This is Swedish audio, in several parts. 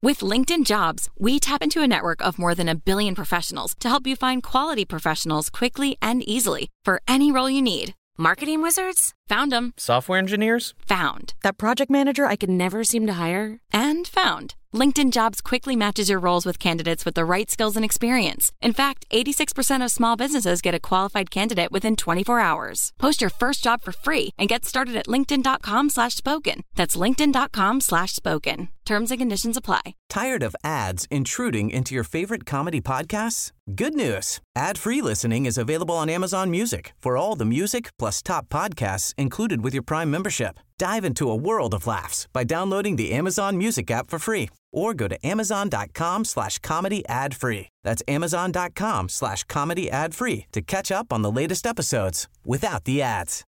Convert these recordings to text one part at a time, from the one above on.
With LinkedIn Jobs, we tap into a network of more than 1 billion professionals to help you find quality professionals quickly and easily for any role you need. Marketing wizards? Found them. Software engineers? Found. That project manager I could never seem to hire? And found. LinkedIn Jobs quickly matches your roles with candidates with the right skills and experience. In fact, 86% of small businesses get a qualified candidate within 24 hours. Post your first job for free and get started at linkedin.com/spoken. That's linkedin.com/spoken. Terms and conditions apply. Tired of ads intruding into your favorite comedy podcasts? Good news. Ad-free listening is available on Amazon Music for all the music plus top podcasts included with your Prime membership. Dive into a world of laughs by downloading the Amazon Music app for free or go to amazon.com/comedy ad-free. That's amazon.com/comedy ad-free to catch up on the latest episodes without the ads.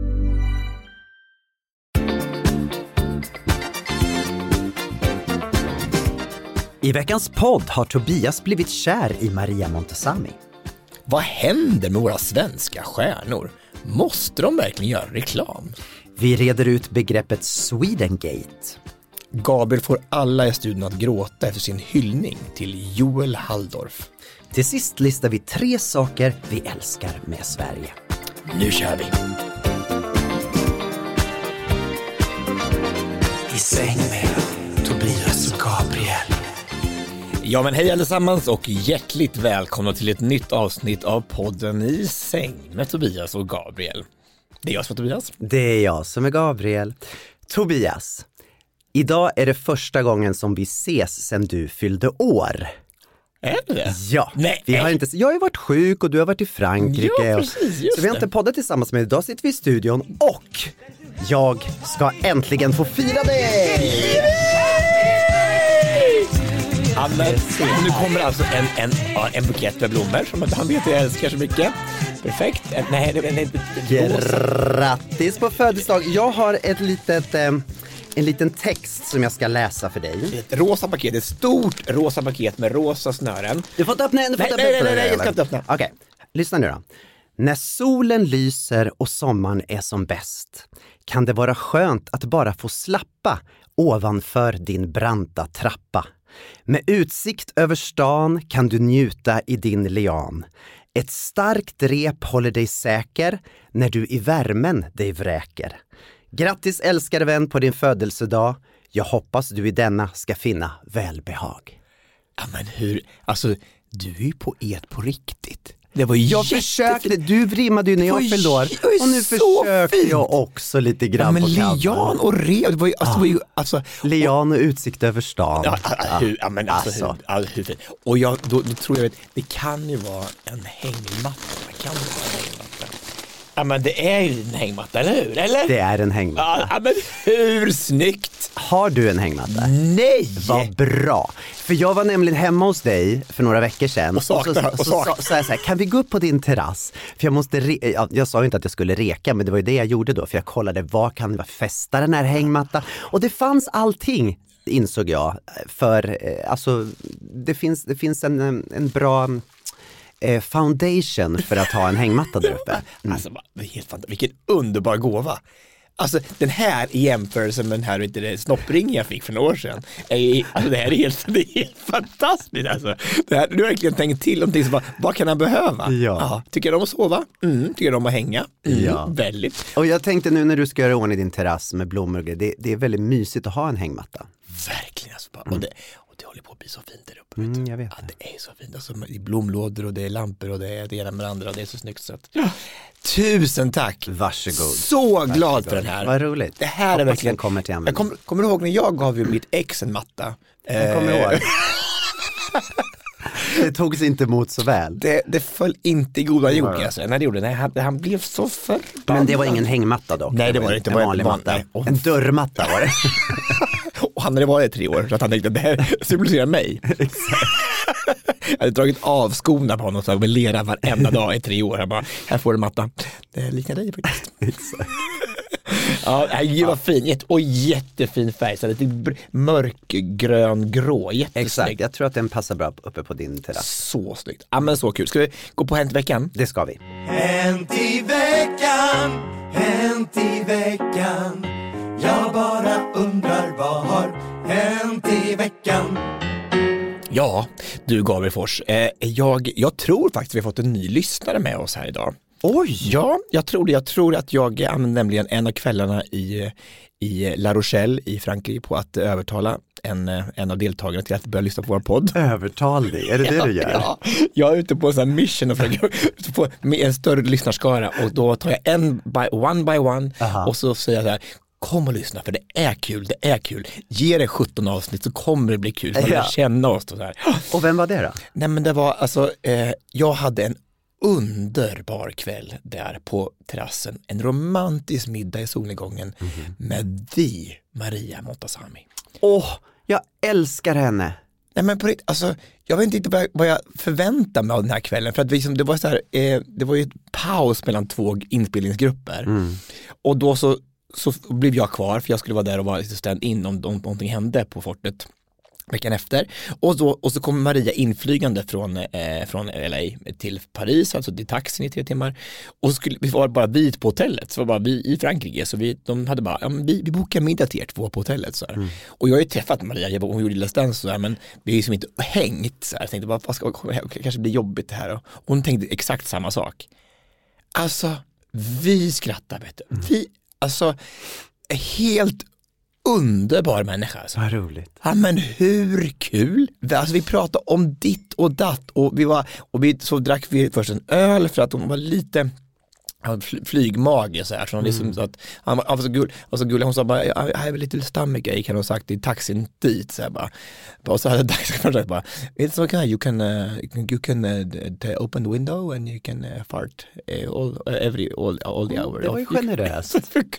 I veckans podd har Tobias blivit kär i Maria Montazami. Vad händer med våra svenska stjärnor? Måste de verkligen göra reklam? Vi reder ut begreppet Swedengate. Gabriel får alla i studion att gråta efter sin hyllning till Joel Halldorf. Till sist listar vi 3 saker vi älskar med Sverige. Nu kör vi! I säng med Tobias och Gabriel. Ja men hej allesammans och hjärtligt välkomna till ett nytt avsnitt av podden I säng med Tobias och Gabriel. Det är jag som är Tobias. Det är jag som är Gabriel. Tobias, idag är det första gången som vi ses sedan du fyllde år. Är det? Ja, nej. Jag har ju varit sjuk och du har varit i Frankrike. Ja, precis, så vi har inte poddat tillsammans, men idag sitter vi i studion och jag ska äntligen få fira dig! Nu kommer alltså en bukett med blommor som han vet jag älskar så mycket. Perfekt. Nej, grattis på födelsedag. Jag har en liten text som jag ska läsa för dig. Ett rosa paket, ett stort rosa paket med rosa snören. Du får inte öppna en. Nej, jag ska inte öppna. Okej, lyssna nu då. När solen lyser och sommaren är som bäst kan det vara skönt att bara få slappa ovanför din branta trappa. Med utsikt över stan kan du njuta i din lian. Ett starkt rep håller dig säker när du i värmen dig vräker. Grattis älskade vän på din födelsedag. Jag hoppas du i denna ska finna välbehag. Ja men hur, alltså du är ju poet på riktigt. Det var jag försökte, du rimmade ju när jag fyllde år. Och nu försökte jag också lite grann på kanten. Lian och re, det var ju, alltså, det var ju, alltså Lian och utsikt över stan. Hur fint. Och då tror jag att det kan ju vara en hängmatta. Ja men det är ju en hängmatta, eller hur? Eller? Det är en hängmatta. Ja men hur snyggt! Har du en hängmatta? Nej! Vad bra! För jag var nämligen hemma hos dig för några veckor sedan. Och så jag så här, kan vi gå upp på din terrass? För jag måste, jag sa ju inte att jag skulle reka, men det var ju det jag gjorde då. För jag kollade, vad kan vi fästa den här hängmatta? Och det fanns allting, insåg jag. För alltså, det finns en bra foundation för att ha en hängmatta där uppe. Alltså, det är helt fantastiskt. Vilken underbar gåva. Alltså den här i jämförelse med den här snoppringen jag fick för några år sedan. Alltså, det här är helt fantastiskt. Alltså, det här, du har verkligen tänkt till någonting som vad kan han behöva? Ja. Aha, tycker jag om att sova? Tycker jag om att hänga? Ja. Väldigt. Och jag tänkte nu när du ska göra ordning din terrass med blommor och det är väldigt mysigt att ha en hängmatta. Verkligen. Alltså, och det håller på att bli så fint där uppe. Jag vet. Ja, det är så fint. Alltså, i blomlådor och det är lampor och det är det ena med det andra och det är så snyggt. Så att, tusen tack. Varsågod. Så glad för den här. Vad roligt. Det här är verkligen kommer till användning. Jag kommer ihåg när jag gav ju mitt ex en matta. Jag kommer ihåg. Det togs inte emot så väl. Det föll inte i goda jord alltså. När det gjorde det. Han blev så förbannad. Men det var ingen hängmatta dock. Nej, det var det inte. En vanlig matta. En dörrmatta var det. Och han hade varit 3 år så att han tänkte att det här symboliserar mig. Exakt. Jag hade dragit av skorna på honom och med lera varenda dag i 3 år. Jag bara, här får du matta. Det liknar dig faktiskt. Exakt. Ja, det var fint. Och jättefin färg. Så lite mörkgrön grå. Jättesnyggt. Exakt, jag tror att den passar bra uppe på din terrass. Så snyggt. Ja, men så kul. Ska vi gå på Hänt i veckan? Det ska vi. Hänt i veckan, hänt i veckan. Jag bara undrar vad har hänt i veckan. Ja, du Gabriel Fors. Jag tror faktiskt vi har fått en ny lyssnare med oss här idag. Oj! Ja, jag tror det. Jag tror att jag använde nämligen en av kvällarna i La Rochelle i Frankrike på att övertala en av deltagarna till att börja lyssna på vår podd. Övertal dig, är det det du gör? Ja, jag är ute på en sån här mission och få med en större lyssnarskara och då tar jag one by one. Aha. Och så säger jag så här: kom och lyssna för det är kul. Ge det 17 avsnitt så kommer det bli kul. Så man lär känna oss och så här. Och vem var det då? Nej men det var alltså, jag hade en underbar kväll där på terrassen. En romantisk middag i solnedgången med Maria Montazami. Jag älskar henne. Nej men på riktigt, alltså jag vet inte vad jag förväntar mig av den här kvällen för att det var så här, det var ju ett paus mellan 2 inspelningsgrupper och då så blev jag kvar för jag skulle vara där och vara lite stand-in om någonting hände på fortet veckan efter och så kom Maria inflygande från LA till Paris, alltså till taxin i 3 timmar och så vi var bara vi på hotellet, så var bara vi i Frankrike så de hade bara, vi bokar middag till er 2 på hotellet så här. Och jag har ju träffat Maria, hon gjorde Lilla Stans så här, men vi är ju som inte hängt så här. Jag tänkte bara, kanske blir jobbigt det här och hon tänkte exakt samma sak. Alltså, vi skrattar vet du. Vi, alltså, helt underbar människa alltså. Vad roligt. Ja men hur kul? Alltså vi pratade om ditt och datt och så drack vi först en öl för att hon var lite flygmage så här så liksom så att han var så gullig, hon sa bara I have a little stomach ache kan hon sagt i taxin dit så här bara och så hade taxichauffören bara it's okay you can open the window and you can fart all the hour. Det var ju generöst.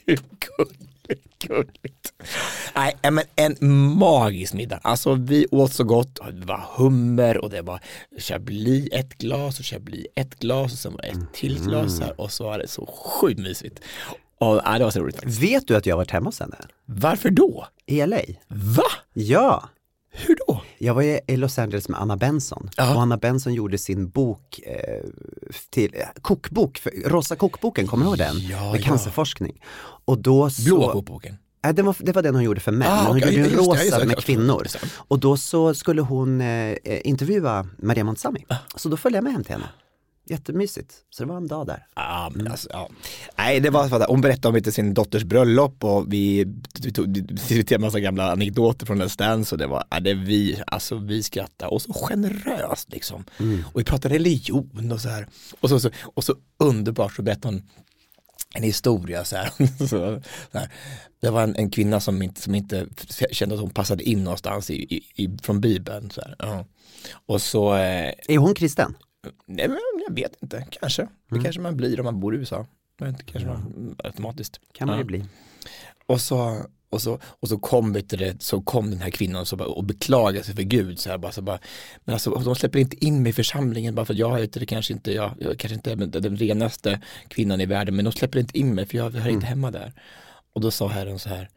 Gulligt. Nej, men en magisk middag. Alltså vi åt så gott. Det var hummer och det var chablis 1 glas och chablis 1 glas och sen var det ett till glas här och så var det så sjukt mysigt. Och det var så roligt faktiskt. Vet du att jag har varit hemma hos henne? Varför då? I LA. Va? Ja. Hur då? Jag var i Los Angeles med Anna Benson. Ja. Och Anna Benson gjorde sin bok till kokbok, Rosa kokboken, kommer du ihåg den? Ja, med cancerforskning. Och då så... Blå kokboken? Det var den hon gjorde för män. Hon gjorde en rosa med kvinnor. Och då så skulle hon intervjua Maria Montazami. Så då följde jag med hem till henne. Jättemysigt. Så det var en dag där. Ja, men alltså, ja. Nej, det var så att hon berättade om sin dotters bröllop och vi tog en massa gamla anekdoter från den stans och det var vi skrattade och så generöst liksom. Och vi pratade religion och så här. Och så underbart så berättade hon en historia så här. Så här. Det var en kvinna som inte kände att hon passade in någonstans från Bibeln så här. Ja. Och så är hon kristen? Nej, men jag vet inte, kanske. Det kanske man blir om man bor i USA. Kanske man automatiskt. Kan man ju bli. Och så kom den här kvinnan och beklagade sig för Gud så här, men alltså de släpper inte in mig i församlingen bara för att jag heter det kanske inte jag kanske inte är den renaste kvinnan i världen, men de släpper inte in mig för jag hör inte hemma där. Och då sa Herren så här: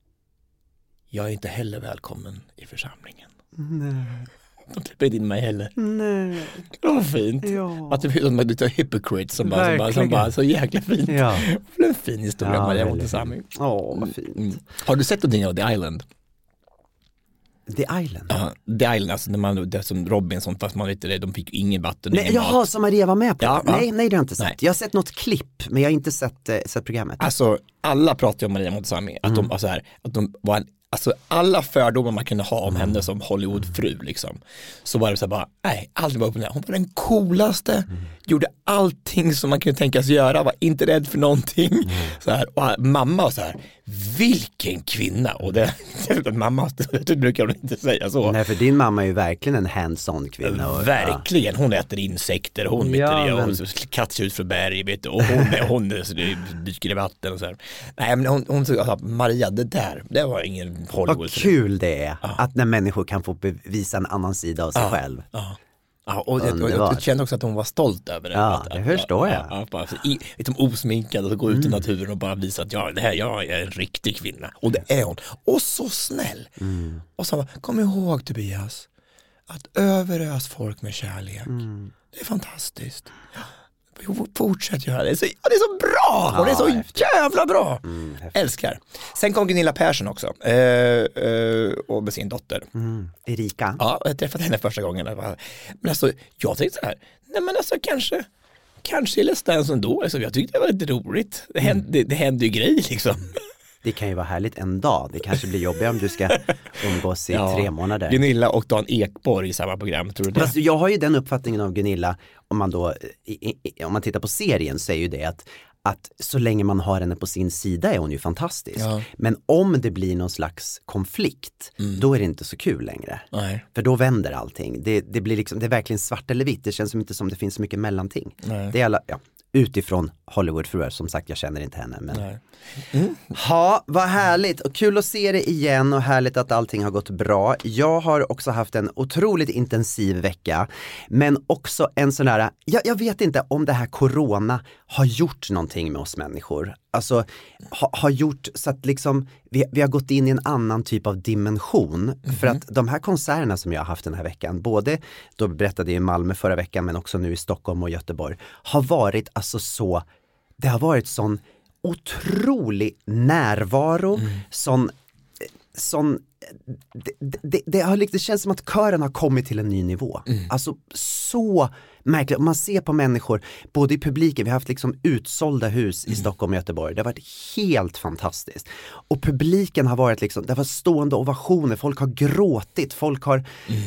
jag är inte heller välkommen i församlingen. Nej. De släpper inte in mig heller. Nej. Det var fint. Ja. Att det blir lite hypocrite som bara så jäkla fint. Ja. Det är en fin historia, Maria Montazami. Vad fint. Har du sett någonting av The Island? The Island? Ja, The Island, alltså det är som Robinson fast man vet det, de fick ju ingen vatten. Nej, jaha, som Maria var med på. Ja, nej, det har jag inte sett. Nej. Jag har sett något klipp, men jag har inte sett programmet. Alltså, alla pratar ju om Maria Montazami, att de var en alltså alla fördomar man kunde ha om henne som Hollywoodfru liksom. Så var det så här bara, nej, aldrig var upp med henne. Hon var den coolaste, gjorde allting som man kunde tänkas göra, var inte rädd för någonting. Så här, och mamma var så här, vilken kvinna. Och det mamma, det brukar hon inte säga så. Nej, för din mamma är ju verkligen en hands-on kvinna. Och, verkligen, hon äter insekter, hon kattar ut från berg, vet du, och hon dyker i vatten och så här. Nej, men hon sa, Maria, det var ingen Hollywood. Vad kul det är att när människor kan få bevisa en annan sida av sig själv. Ja, och jag kände också att hon var stolt över det. Ja, det förstår jag. Bara liksom osminkad och gå ut i naturen och bara visa att jag är en riktig kvinna. Och det är hon. Och så snäll. Och så kom ihåg, Tobias, att överös folk med kärlek. Det är fantastiskt. Fortsätt göra det. Det är så bra! Hon är så jävla bra! Älskar. Sen kom Gunilla Persson också. Och med sin dotter. Erika. Ja, jag träffade henne första gången. Men alltså, jag tänkte så här. Nej men alltså kanske Let's Dance ändå. Alltså, jag tyckte det var lite roligt. Det hände ju grejer liksom. Det kan ju vara härligt en dag. Det kanske blir jobbigt om du ska umgås i 3 månader. Gunilla och Dan Ekborg i samma program, tror du det? Alltså, jag har ju den uppfattningen av Gunilla, om man tittar på serien, så är ju det att så länge man har henne på sin sida är hon ju fantastisk. Ja. Men om det blir någon slags konflikt, då är det inte så kul längre. Nej. För då vänder allting. Det blir liksom, det är verkligen svart eller vitt. Det känns inte som det finns så mycket mellanting. Nej. Det är alla, utifrån Hollywoodfruar, som sagt, jag känner inte henne. Men... Ja, vad härligt och kul att se det igen och härligt att allting har gått bra. Jag har också haft en otroligt intensiv vecka, men också en sån här, jag vet inte om det här corona har gjort någonting med oss människor. Alltså har gjort så att liksom vi har gått in i en annan typ av dimension. För att de här konserterna som jag har haft den här veckan, både då berättade jag i Malmö förra veckan, men också nu i Stockholm och Göteborg, har varit alltså så, det har varit sån otrolig närvaro, det har liksom, det känns som att kören har kommit till en ny nivå. Alltså så märkligt. Man ser på människor, både i publiken, vi har haft liksom utsålda hus i Stockholm och Göteborg. Det har varit helt fantastiskt. Och publiken har varit liksom, det var stående ovationer, folk har gråtit, folk har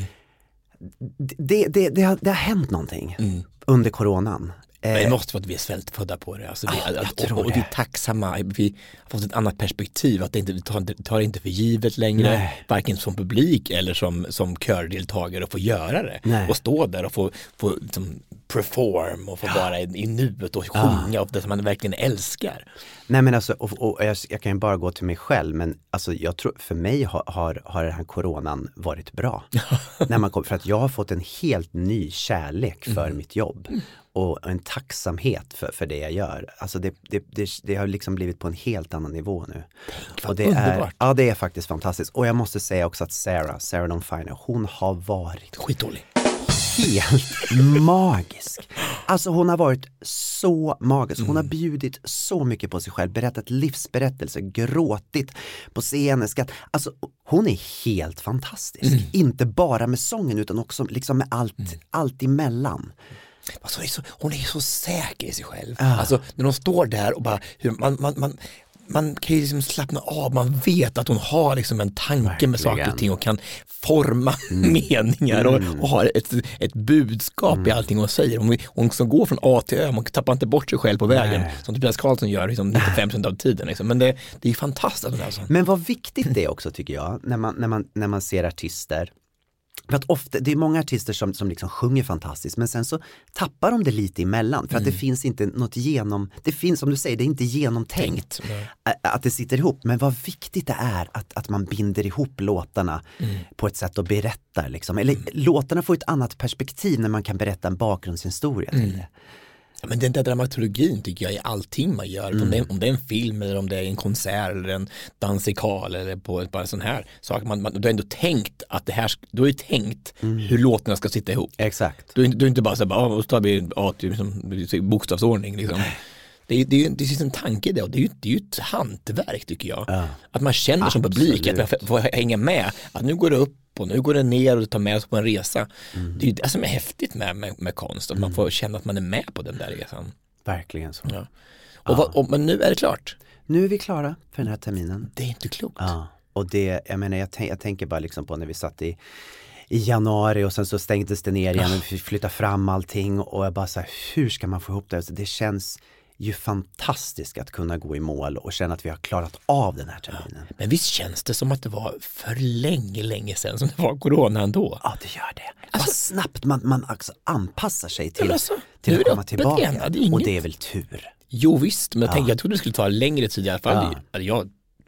det har hänt någonting under coronan. Det måste vara att vi är svältfödda på det. Alltså och vi är tacksamma. Vi har fått ett annat perspektiv. Att vi tar inte för givet längre. Nej. Varken som publik eller som kördeltagare, och få göra det. Nej. Och stå där och få liksom, perform och få vara i nuet och sjunga av det som man verkligen älskar. Nej, men alltså, och jag kan ju bara gå till mig själv, men alltså, jag tror för mig har den här coronan varit bra. För att jag har fått en helt ny kärlek för mitt jobb. Och en tacksamhet för det jag gör. Alltså det har liksom blivit på en helt annan nivå nu. Och det är, det är faktiskt fantastiskt. Och jag måste säga också att Sarah Dawn Finer, hon har varit skitdålig. Helt magisk. Alltså hon har varit så magisk. Hon har bjudit så mycket på sig själv, berättat livsberättelser, gråtit på scenen. Alltså hon är helt fantastisk. Inte bara med sången utan också liksom med allt emellan. Alltså, hon är så säker i sig själv. Alltså när hon står där och bara man kan ju liksom slappna av. Man vet att hon har liksom en tanke med saker och ting och kan forma meningar och har ett budskap i allting hon säger. Hon som går från A till Ö, man tappar inte bort sig själv på vägen som Tobias Karlsson gör liksom 95% av tiden liksom. Men det är fantastiskt alltså. Men vad viktigt det är också, tycker jag, när man ser artister. För att ofta, det är många artister som liksom sjunger fantastiskt, men sen så tappar de det lite emellan. För att det finns inte något det finns, som du säger, det är inte genomtänkt att det sitter ihop. Men vad viktigt det är att man binder ihop låtarna på ett sätt och berättar liksom. Eller låtarna får ett annat perspektiv när man kan berätta en bakgrundshistoria till det. Ja, men den där dramaturgin tycker jag är allting man gör. Om det är en film eller om det är en konsert eller en dansikal eller på bara en sån här sak. Du har ändå tänkt att det här, du har ju tänkt hur låtarna ska sitta ihop. Exakt. Du är inte bara så här, tar vi A till bokstavsordning liksom. Det är en tanke det, och det är ju ett hantverk, tycker jag. Att man känner som publik att man får hänga med. Att nu går det upp och nu går det ner och tar med oss på en resa. Det är ju det som är häftigt med konst. Att man får känna att man är med på den där resan. Verkligen så. Ja. Men nu är det klart. Nu är vi klara för den här terminen. Det är inte klokt. Ja. Och det, jag menar, jag tänker bara liksom på när vi satt i januari och sen så stängdes det ner igen och vi flyttade fram allting, och jag bara så här, hur ska man få ihop det? Så det känns ju fantastiskt att kunna gå i mål och känna att vi har klarat av den här terminen. Men visst känns det som att det var för länge sedan som det var corona ändå? Ja, det gör det. Alltså, vad snabbt man alltså anpassar sig till att komma tillbaka. Igen, och det är väl tur. Jo visst, men jag trodde det skulle ta längre tid i alla fall. Jag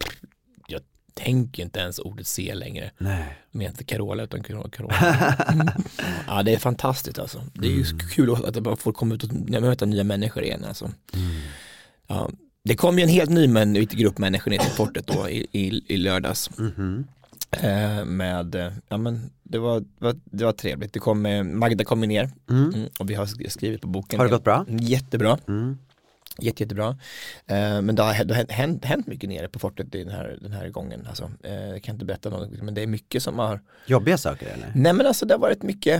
tänker inte ens ordet se längre. Nej. Med inte Carola utan Carola. Ja, det är fantastiskt alltså. Det är ju kul att man får komma ut och möta nya människor igen alltså. Ja, det kom ju en helt ny grupp människor ner till fortet då i lördags. Det var trevligt. Det kom Magda kom ner och vi har skrivit på boken. Har det gått bra? Jättebra. Jättebra. Men det har hänt mycket nere på fortet den här gången. Alltså, jag kan inte berätta något, men det är mycket som har... Jobbiga saker eller? Nej, men alltså det har varit mycket...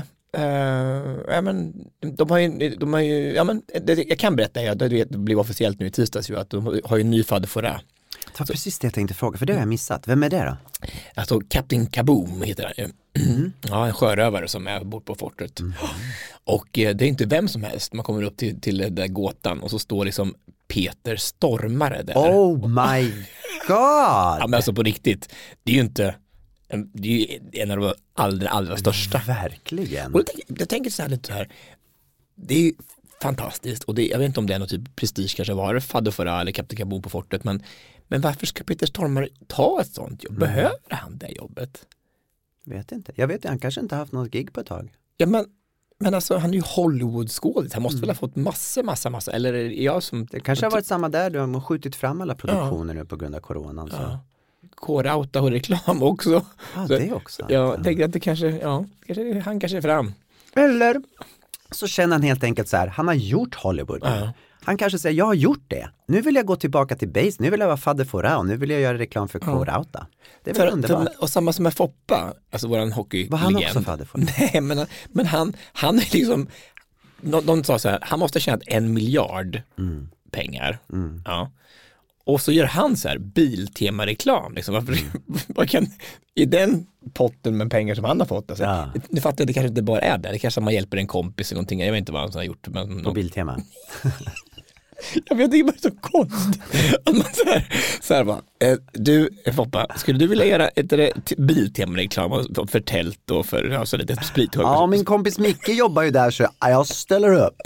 jag kan berätta, det blev officiellt nu i tisdags ju, att de har ju en ny Fadde Fora. Det var precis det jag tänkte fråga, för det har jag missat. Vem är det då? Alltså Captain Kaboom heter han ju. Ja, en sjörövare som är bort på fortet. Och det är inte vem som helst. Man kommer upp till den där gåtan och så står liksom Peter Stormare där. Oh my god! Ja, men alltså på riktigt, det är ju inte... Det är ju en av de allra största. Verkligen. Och jag tänker så här lite här. Det är ju fantastiskt. Och jag vet inte om det är någon typ prestige kanske var Fadde Fora eller Captain Kaboom på fortet. Men varför ska Peter Stormare ta ett sånt jobb? Behöver han det jobbet? Vet inte. Jag vet inte, han kanske inte haft något gig på ett tag. Ja, men alltså han är ju Hollywood-skådis. Han måste väl ha fått massa. Eller är jag som... Det kanske har varit samma där. Du har skjutit fram alla produktioner nu på grund av coronan. Så. Ja. K-rauta och reklam också. Ja, det också. Jag tänker att det kanske han kanske är fram. Eller så känner han helt enkelt så här, han har gjort Hollywood. Ja. Han kanske säger, jag har gjort det. Nu vill jag gå tillbaka till base. Nu vill jag vara Fadde Fora och nu vill jag göra reklam för K-rauta. Det är väl underbart. Och samma som med Foppa, alltså våran hockeylegend. Var han också Fadde Fora? Nej, men han är liksom, de sa så här, han måste ha tjänat 1 miljard pengar. Ja. Och så gör han så här biltemareklam. Liksom. Vad kan, i den potten med pengar som han har fått. Alltså, nu fattar jag, det kanske inte bara är det. Det kanske man hjälper en kompis eller någonting. Jag vet inte vad han har gjort. Men på Biltema. Jag vet inte, det är så konstigt. Att man så här bara, du Foppa, skulle du vilja göra ett biltemareklam för tält och för alltså, lite sprit? Ja, min kompis Micke jobbar ju där så jag ställer upp.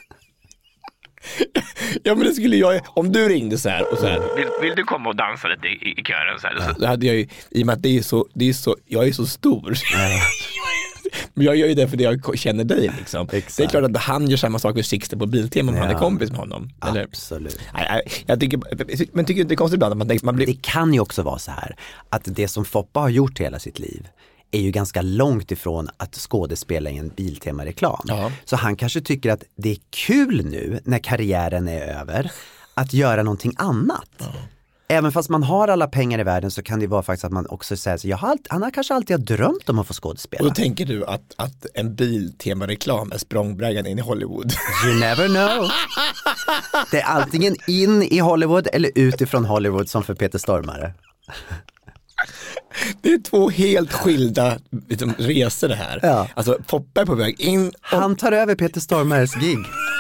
Ja, men det skulle jag, om du ringde så här och så här, vill du komma och dansa lite i kören så här, så hade jag ju, i och med att det är så jag är så stor. Men jag gör ju det för det jag känner dig liksom. Exakt. Det är klart att han gör samma sak med Sixten på Biltema om han är kompis med honom. Eller? Absolut. Jag tycker inte det är konstigt ibland att man blir... Det kan ju också vara så här att det som Foppa har gjort hela sitt liv är ju ganska långt ifrån att skådespela i en Biltema-reklam. Ja. Så han kanske tycker att det är kul nu när karriären är över att göra någonting annat. Ja. Även fast man har alla pengar i världen så kan det vara faktiskt att man också säger så han har kanske alltid drömt om att få skådespela. Och då tänker du att en Biltema-reklam är språngbrädan in i Hollywood? You never know. Det är antingen in i Hollywood eller utifrån Hollywood som för Peter Stormare. Det är 2 helt skilda liksom, resor det här. Ja. Alltså Poppa är på väg in. Och... Han tar över Peter Stormares gig.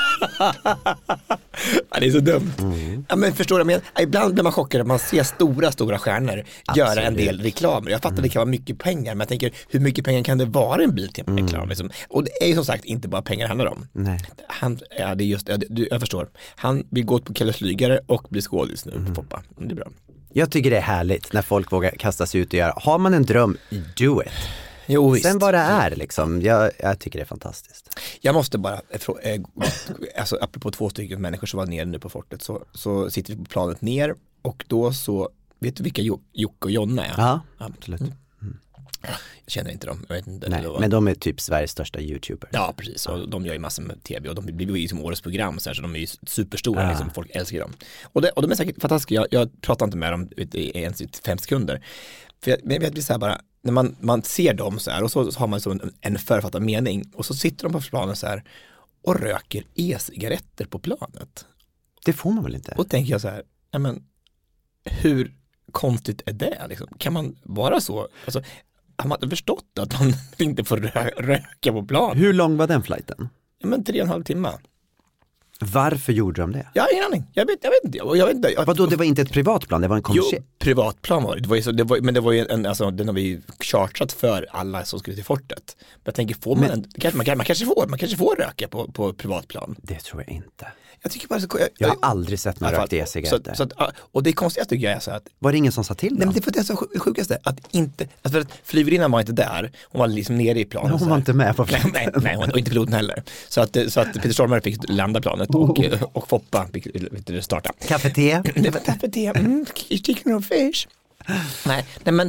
Ja, det är så dumt. Ja, men förstår du, men ibland blir man chockad att man ser stora stjärnor göra en del reklamer. Jag fattar det kan vara mycket pengar, men jag tänker hur mycket pengar kan det vara en Biltema-reklam? Liksom? Och det är ju som sagt inte bara pengar det handlar om. Nej. Det är just, jag förstår. Han vill gå på Kalle Flygare och bli skådis nu på Poppa. Det är bra. Jag tycker det är härligt när folk vågar kasta sig ut och göra. Har man en dröm, do it. Jo, visst. Sen vad det är liksom, jag tycker det är fantastiskt. Jag måste bara, alltså apropå 2 stycken människor som var nere nu på fortet så sitter vi på planet ner och då så, vet du vilka Jocke och Jonna är? Ja, absolut. Jag känner inte dem, jag vet inte. Nej, men de är typ Sveriges största YouTubers. Ja, precis, och de gör ju massor med tv och de blir ju som årets program så de är ju superstora, liksom, folk älskar dem. Och de är säkert fantastiska, jag pratar inte med dem ens i 5 sekunder. För jag blir så här bara, när man ser dem så här och så har man så en författad mening och så sitter de på planet så här och röker e-cigaretter på planet. Det får man väl inte? Och tänker jag så här, men hur konstigt är det? Liksom? Kan man vara så? Alltså, har man förstått att man inte får röka på plan? Hur lång var den flighten? Ja, men 3,5 timmar. Varför gjorde de det? Jag har ingen aning. Jag vet inte. Vadå, det var inte ett privatplan, det var en kommersiell? Jo, privatplan var det. Men det var ju alltså den har vi chartrat för alla som skulle till fortet. Men jag tänker, får man kanske får röka på privatplan. Det tror jag inte. Jag tycker bara jag har aldrig sett någon rökt e-cigaretter. Och det konstigaste tycker jag är så att... Var det ingen som sa till dem? Nej, men det är så sjukaste att inte... Alltså för att flygvärdinnan var inte där. Hon var liksom nere i planet. Hon var inte med på planet. Nej, och inte piloten heller. Så att Peter Stormare fick landa planet och Foppa fick starta. Kaffe-te? Det var kaffe-te. Chicken och fish. Nej, men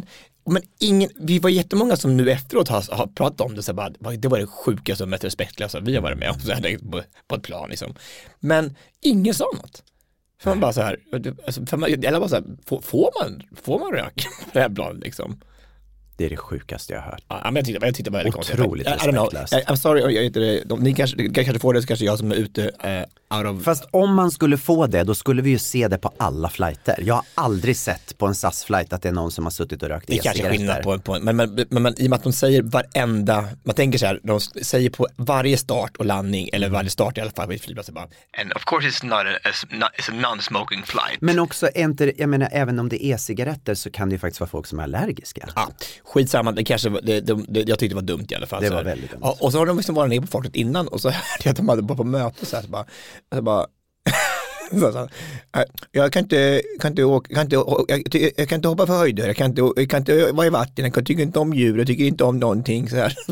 Men vi var jättemånga som nu efteråt har pratat om det, så bara, det var det sjukaste och mest respektlösa vi har varit med om så här, på ett plan liksom. Men ingen sa något. För man bara så här, alltså, eller bara så här, får man rök på det här planet liksom? Det är det sjukaste jag har hört. Ja, men jag tyckte bara det konstigt. Otroligt respektlöst. I'm sorry, ni kanske får det, så kanske jag som är ute out of... Fast om man skulle få det, då skulle vi ju se det på alla flighter. Jag har aldrig sett på en SAS-flight att det är någon som har suttit och rökt det kanske är skillnad på men i och med att de säger varenda, man tänker så här, de säger på varje start och landning, eller varje start i alla fall på ett flygplats, bara, and of course it's a non-smoking flight. Men också, jag menar, även om det är cigaretter så kan det ju faktiskt vara folk som är allergiska. Ja, skitsamma, det kanske jag tyckte det var dumt i alla fall. Det var väldigt dumt. Och så har de liksom varit ner på fartet innan, och så hörde jag att de hade på möte så bara jag kan inte hoppa för höjder, jag kan inte vara i vatten, jag tycker inte om djur, jag tycker inte om någonting så här.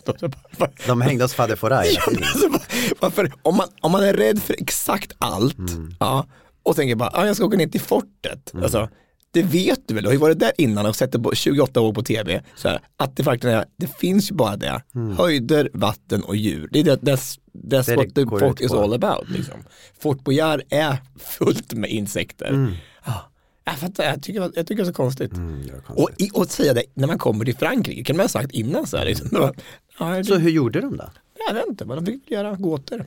De hängde oss fadder för dig. Varför, om man är rädd för exakt allt, ja, och tänker bara, jag ska åka ner till fortet, alltså, det vet du väl, du har ju varit där innan och sett det på 28 år på tv, så här, att det faktiskt är, det finns ju bara det, höjder, vatten och djur, det är that's what the fort is all about liksom. Fort Boyard är fullt med insekter. Jag tycker det är så konstigt. Och säga det när man kommer till Frankrike, kan man ha sagt innan så här liksom. Så hur gjorde de då? Jag vet inte, men de fick göra gåtor.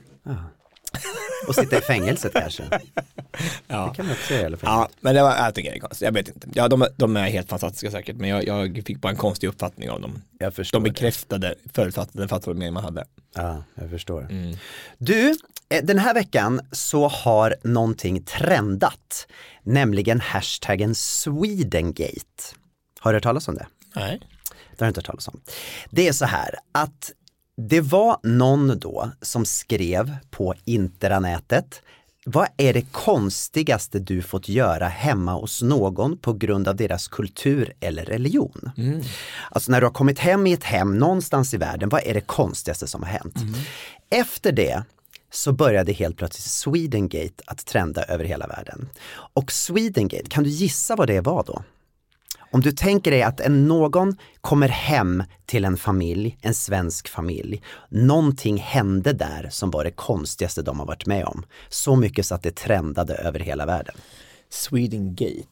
Och sitta i fängelset kanske. Ja. Det kan man också säga i alla fall. Ja, men jag tycker det är konstigt. Jag vet inte. Ja, de är helt fantastiska säkert, men jag fick bara en konstig uppfattning av dem. Jag förstår. De bekräftade förutfattade mening man hade. Ja, jag förstår. Du, den här veckan så har någonting trendat, nämligen hashtaggen Swedengate. Har du hört talas om det? Nej. Det har jag inte hört talas om. Det är så här att det var någon då som skrev på intranätet: vad är det konstigaste du fått göra hemma hos någon på grund av deras kultur eller religion? Alltså när du har kommit hem i ett hem någonstans i världen, vad är det konstigaste som har hänt? Efter det så började helt plötsligt Swedengate att trenda över hela världen. Och Swedengate, kan du gissa vad det var då? Om du tänker dig att någon kommer hem till en familj, en svensk familj, någonting hände där som var det konstigaste de har varit med om. Så mycket så att det trendade över hela världen. Swedengate.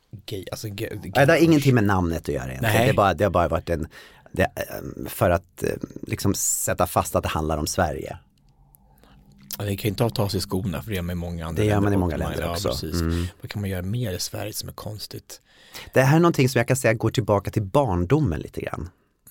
Det har ingenting med namnet att göra egentligen. Det har bara varit för att liksom sätta fast att det handlar om Sverige. Ja, det kan inte ta sig i skorna, för det gör man i många andra länder. Det gör man i många länder också. Precis. Vad kan man göra mer i Sverige som är konstigt? Det här är någonting som jag kan säga går tillbaka till barndomen lite grann.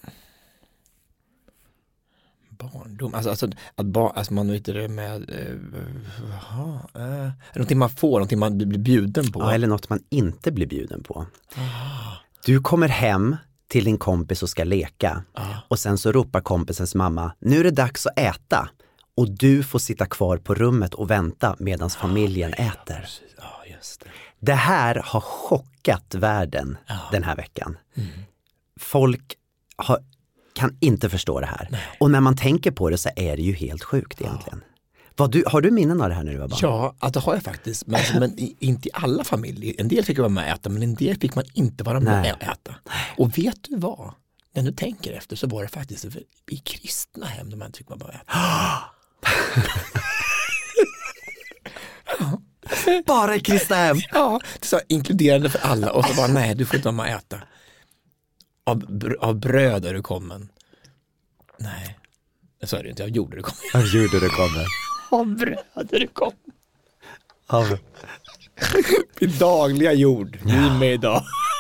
Barndom? Alltså man vet det med någonting man får, någonting man blir bjuden på. Ja, eller något man inte blir bjuden på. Du kommer hem till din kompis och ska leka. Och sen så ropar kompisens mamma: nu är det dags att äta. Och du får sitta kvar på rummet och vänta medan familjen äter. Just det. Det här har chockat världen den här veckan. Folk kan inte förstå det här. Nej. Och när man tänker på det så är det ju helt sjukt egentligen. Har du minnen av det här när du var barn? Ja, att det har jag faktiskt. Men inte i alla familjer. En del fick vara med och äta, men en del fick man inte vara med och äta. Och vet du vad? När du tänker efter så var det faktiskt i kristna hem där man inte fick vara med och äta. Bara i kristna hem? Ja, det är så inkluderande för alla. Och så bara, nej, du får inte vara med och äta. Av bröd är du kommen. Nej, så är det inte. Av jord är du kommen. Av jord är du kommen. Av bröd är du kommen. Av min dagliga jord. Vi är med idag.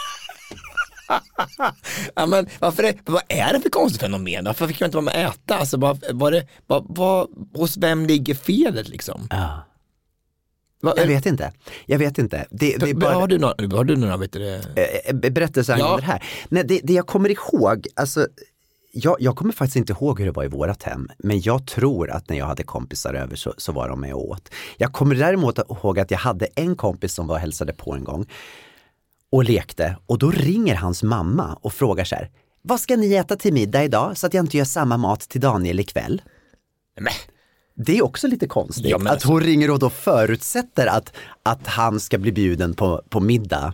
Ja, men vad är det för konstigt fenomen? Varför fick jag inte vara med och äta? Alltså, hos vem ligger felet liksom? Ja. Jag vet inte. Det är bara... Har du några berättelser angående det här? Nej, det jag kommer ihåg, alltså jag kommer faktiskt inte ihåg hur det var i vårat hem, men jag tror att när jag hade kompisar över så var de med och åt. Jag kommer däremot ihåg att jag hade en kompis som var och hälsade på en gång och lekte, och då ringer hans mamma och frågar så här: vad ska ni äta till middag idag så att jag inte gör samma mat till Daniel ikväll? Nej. Det är också lite konstigt att hon ringer och då förutsätter att han ska bli bjuden på middag.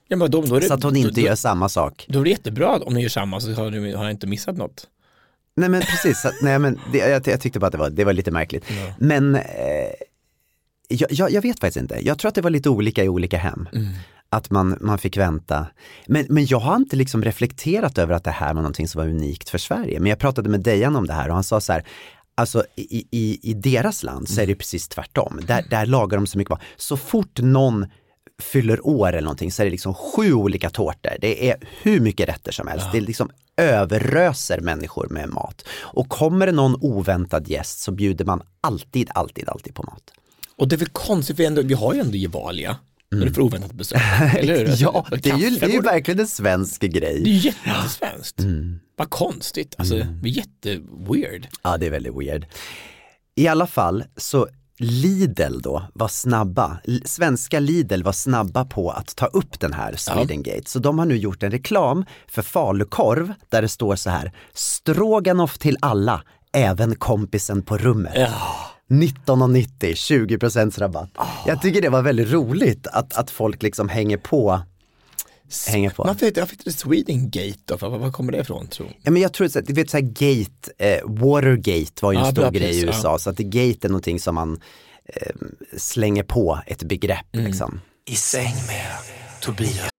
Ja, men då är det, så att hon inte gör samma sak. Då är det jättebra om ni gör samma, så har jag inte missat något. Nej men precis, jag tyckte bara att det var lite märkligt. Ja. Men jag vet faktiskt inte. Jag tror att det var lite olika i olika hem. Att man fick vänta. Men jag har inte liksom reflekterat över att det här var någonting som var unikt för Sverige. Men jag pratade med Dejan om det här och han sa så här, alltså i deras land så är det precis tvärtom. Där lagar de så mycket. Så fort någon fyller år eller någonting så är det liksom 7 olika tårtor. Det är hur mycket rätter som helst. Ja. Det är liksom överröser människor med mat. Och kommer det någon oväntad gäst så bjuder man alltid på mat. Och det är väl konstigt, för vi har ju ändå Gevalia. När det är för oväntat besök. Eller hur? Ja, det är ju verkligen en svensk grej. Det är ju jättesvenskt. Vad konstigt. Alltså, det är jätteweird. Ja, det är väldigt weird. I alla fall så Lidl då var snabba. Svenska Lidl var snabba på att ta upp den här Swedengate. Så de har nu gjort en reklam för falukorv där det står så här: stroganoff till alla, även kompisen på rummet. 19,90, 20% rabatt. Jag tycker det var väldigt roligt att folk liksom hänger på. Varför fick det Swedengate då? Var kommer det ifrån, tror jag? Ja, men jag tror att, du vet så här, Gate, Watergate var ju en stor grej i USA. Så att Gate är någonting som man slänger på ett begrepp liksom. I säng med Tobias.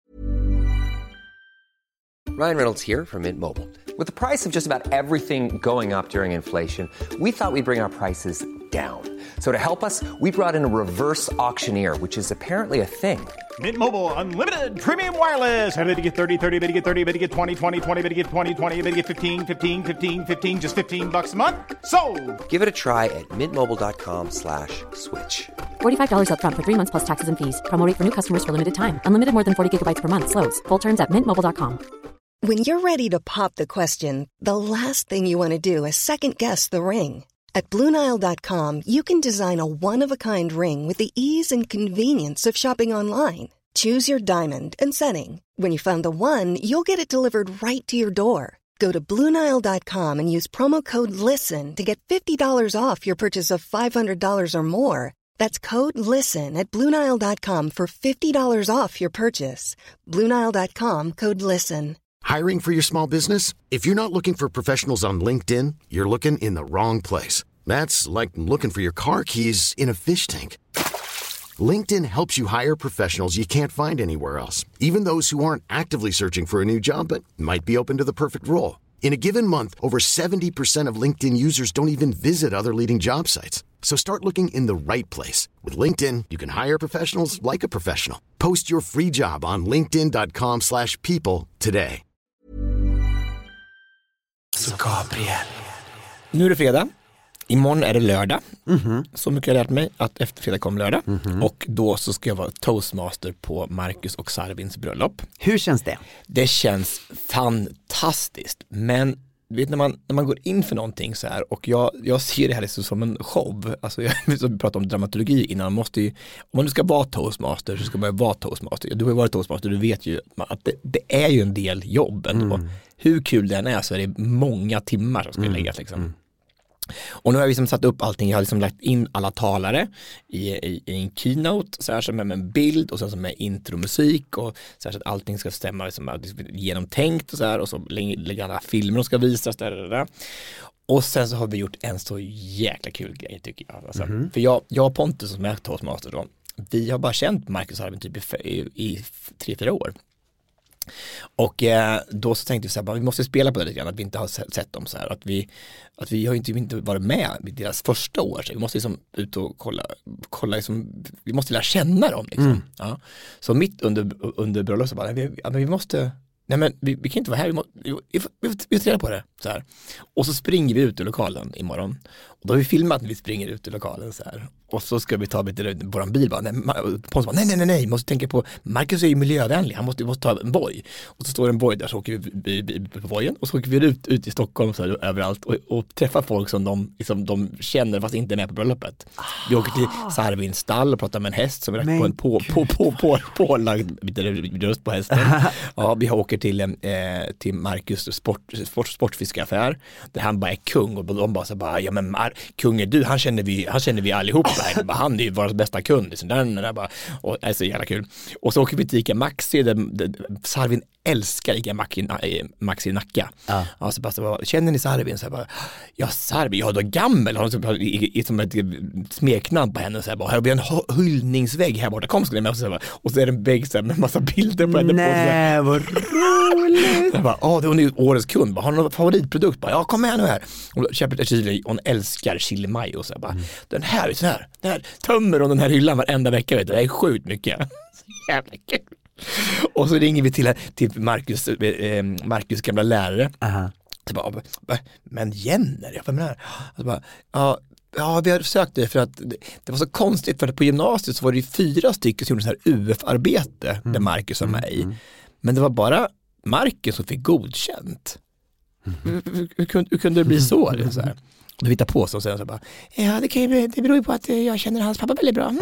Ryan Reynolds here from Mint Mobile. With the price of just about everything going up during inflation, we thought we'd bring our prices down. So to help us, we brought in a reverse auctioneer, which is apparently a thing. Mint Mobile Unlimited Premium Wireless. How to get 30, 30, bit to get 30, bit to get 20, 20, 20, bit to get 20, 20, bit to get 15, 15, 15, 15, just $15 a month? Sold! Give it a try at mintmobile.com/switch. $45 up front for 3 months plus taxes and fees. Promo rate for new customers for limited time. Unlimited more than 40 gigabytes per month. Slows full terms at mintmobile.com. When you're ready to pop the question, the last thing you want to do is second-guess the ring. At BlueNile.com, you can design a one-of-a-kind ring with the ease and convenience of shopping online. Choose your diamond and setting. When you find the one, you'll get it delivered right to your door. Go to BlueNile.com and use promo code LISTEN to get $50 off your purchase of $500 or more. That's code LISTEN at BlueNile.com for $50 off your purchase. BlueNile.com, code LISTEN. Hiring for your small business? If you're not looking for professionals on LinkedIn, you're looking in the wrong place. That's like looking for your car keys in a fish tank. LinkedIn helps you hire professionals you can't find anywhere else, even those who aren't actively searching for a new job but might be open to the perfect role. In a given month, over 70% of LinkedIn users don't even visit other leading job sites. So start looking in the right place. With LinkedIn, you can hire professionals like a professional. Post your free job on linkedin.com/people today. Så Gabriel. Nu är det fredag. Imorgon är det lördag. Så mycket har jag lärt mig att efter fredag kommer lördag. Och då så ska jag vara toastmaster på Marcus och Sarvins bröllop. Hur känns det? Det känns fantastiskt. Men du vet, när man går in för någonting så här, och jag ser det här liksom som en show. Alltså jag pratade om dramaturgi innan. Man måste ju, om man nu ska vara toastmaster så ska man ju vara toastmaster. Du har ju varit toastmaster, du vet ju att det är ju en del jobb ändå. Hur kul den är så är det många timmar som ska läggas liksom. Och nu har jag liksom satt upp allting. Jag har liksom lagt in alla talare i en keynote så här, som med en bild och sen som med intromusik och så här, så att allting ska stämma liksom, genomtänkt och så här, och så lägger alla filmer de ska visas där. Och sen så har vi gjort en så jäkla kul grej tycker jag. Alltså, för jag och Pontus som är toastmaster då, vi har bara känt Marcus Harvin typ i 3-4 år. Och då så tänkte vi så här, vi måste spela på det lite grann, att vi inte har sett dem så här, att vi har inte varit med i deras första år, så vi måste liksom ut och kolla liksom, vi måste lära känna dem liksom. Ja. Så mitt under bröllop så bara, vi måste, nej men vi kan inte vara här, vi tränar på det så här. Och så springer vi ut ur lokalen imorgon. Och då har vi filmat när vi springer ut ur lokalen så här. Och så ska vi ta våran bil bara. Nej, måste tänka på, Marcus är ju miljövänlig, han måste ta en boj. Och så står en boj där, så åker vi på bojen. Och så åker vi ut i Stockholm så här, överallt och träffar folk som de känner fast inte är med på bröllopet. Vi åker till Sarvins stall och pratar med en häst som är på en pålagd röst på hästen. Ja, vi åker åker till Marcus sportfiskaffär där han bara är kung och de bara så bara, ja men kung är du, han känner vi allihopa här. Bara, han är ju vår bästa kund liksom. Där bara, och det är så jävla kul. Och så åker vi till Ica Maxi där Sarvin älskar Ica Maxi i Nacka. Ja, så bara, känner ni Sarvin? Så jag bara, ja Sarvin, ja då gammal. Han har som ett smeknamn på henne. Så jag bara, här har vi en hyllningsvägg här borta. Kom skulle jag med. Och så är det en vägg så här, med massa bilder på henne. Nej, vad roligt! Jag bara, hon är årets kund. Bara, har någon favoritprodukt? Bara, ja, kom med nu här. Och köper ett chili, hon älskar chili mayo. Så jag bara, den här tömmer hon den här hyllan varenda vecka. Vet du. Det är sjukt mycket. Jävla kul. Och så ringer vi till Marcus gamla lärare. Så bara, men Jenner, jag menar. Så bara, ja, vi har sökt det för att det var så konstigt för att på gymnasiet så var det 4 stycken som gjorde så här UF-arbete där Marcus var med i. Men det var bara Marcus som fick godkänt. Hur kunde det bli så? Det så här. Och då hittar på så och säger så bara, ja det beror ju på att jag känner hans pappa väldigt bra.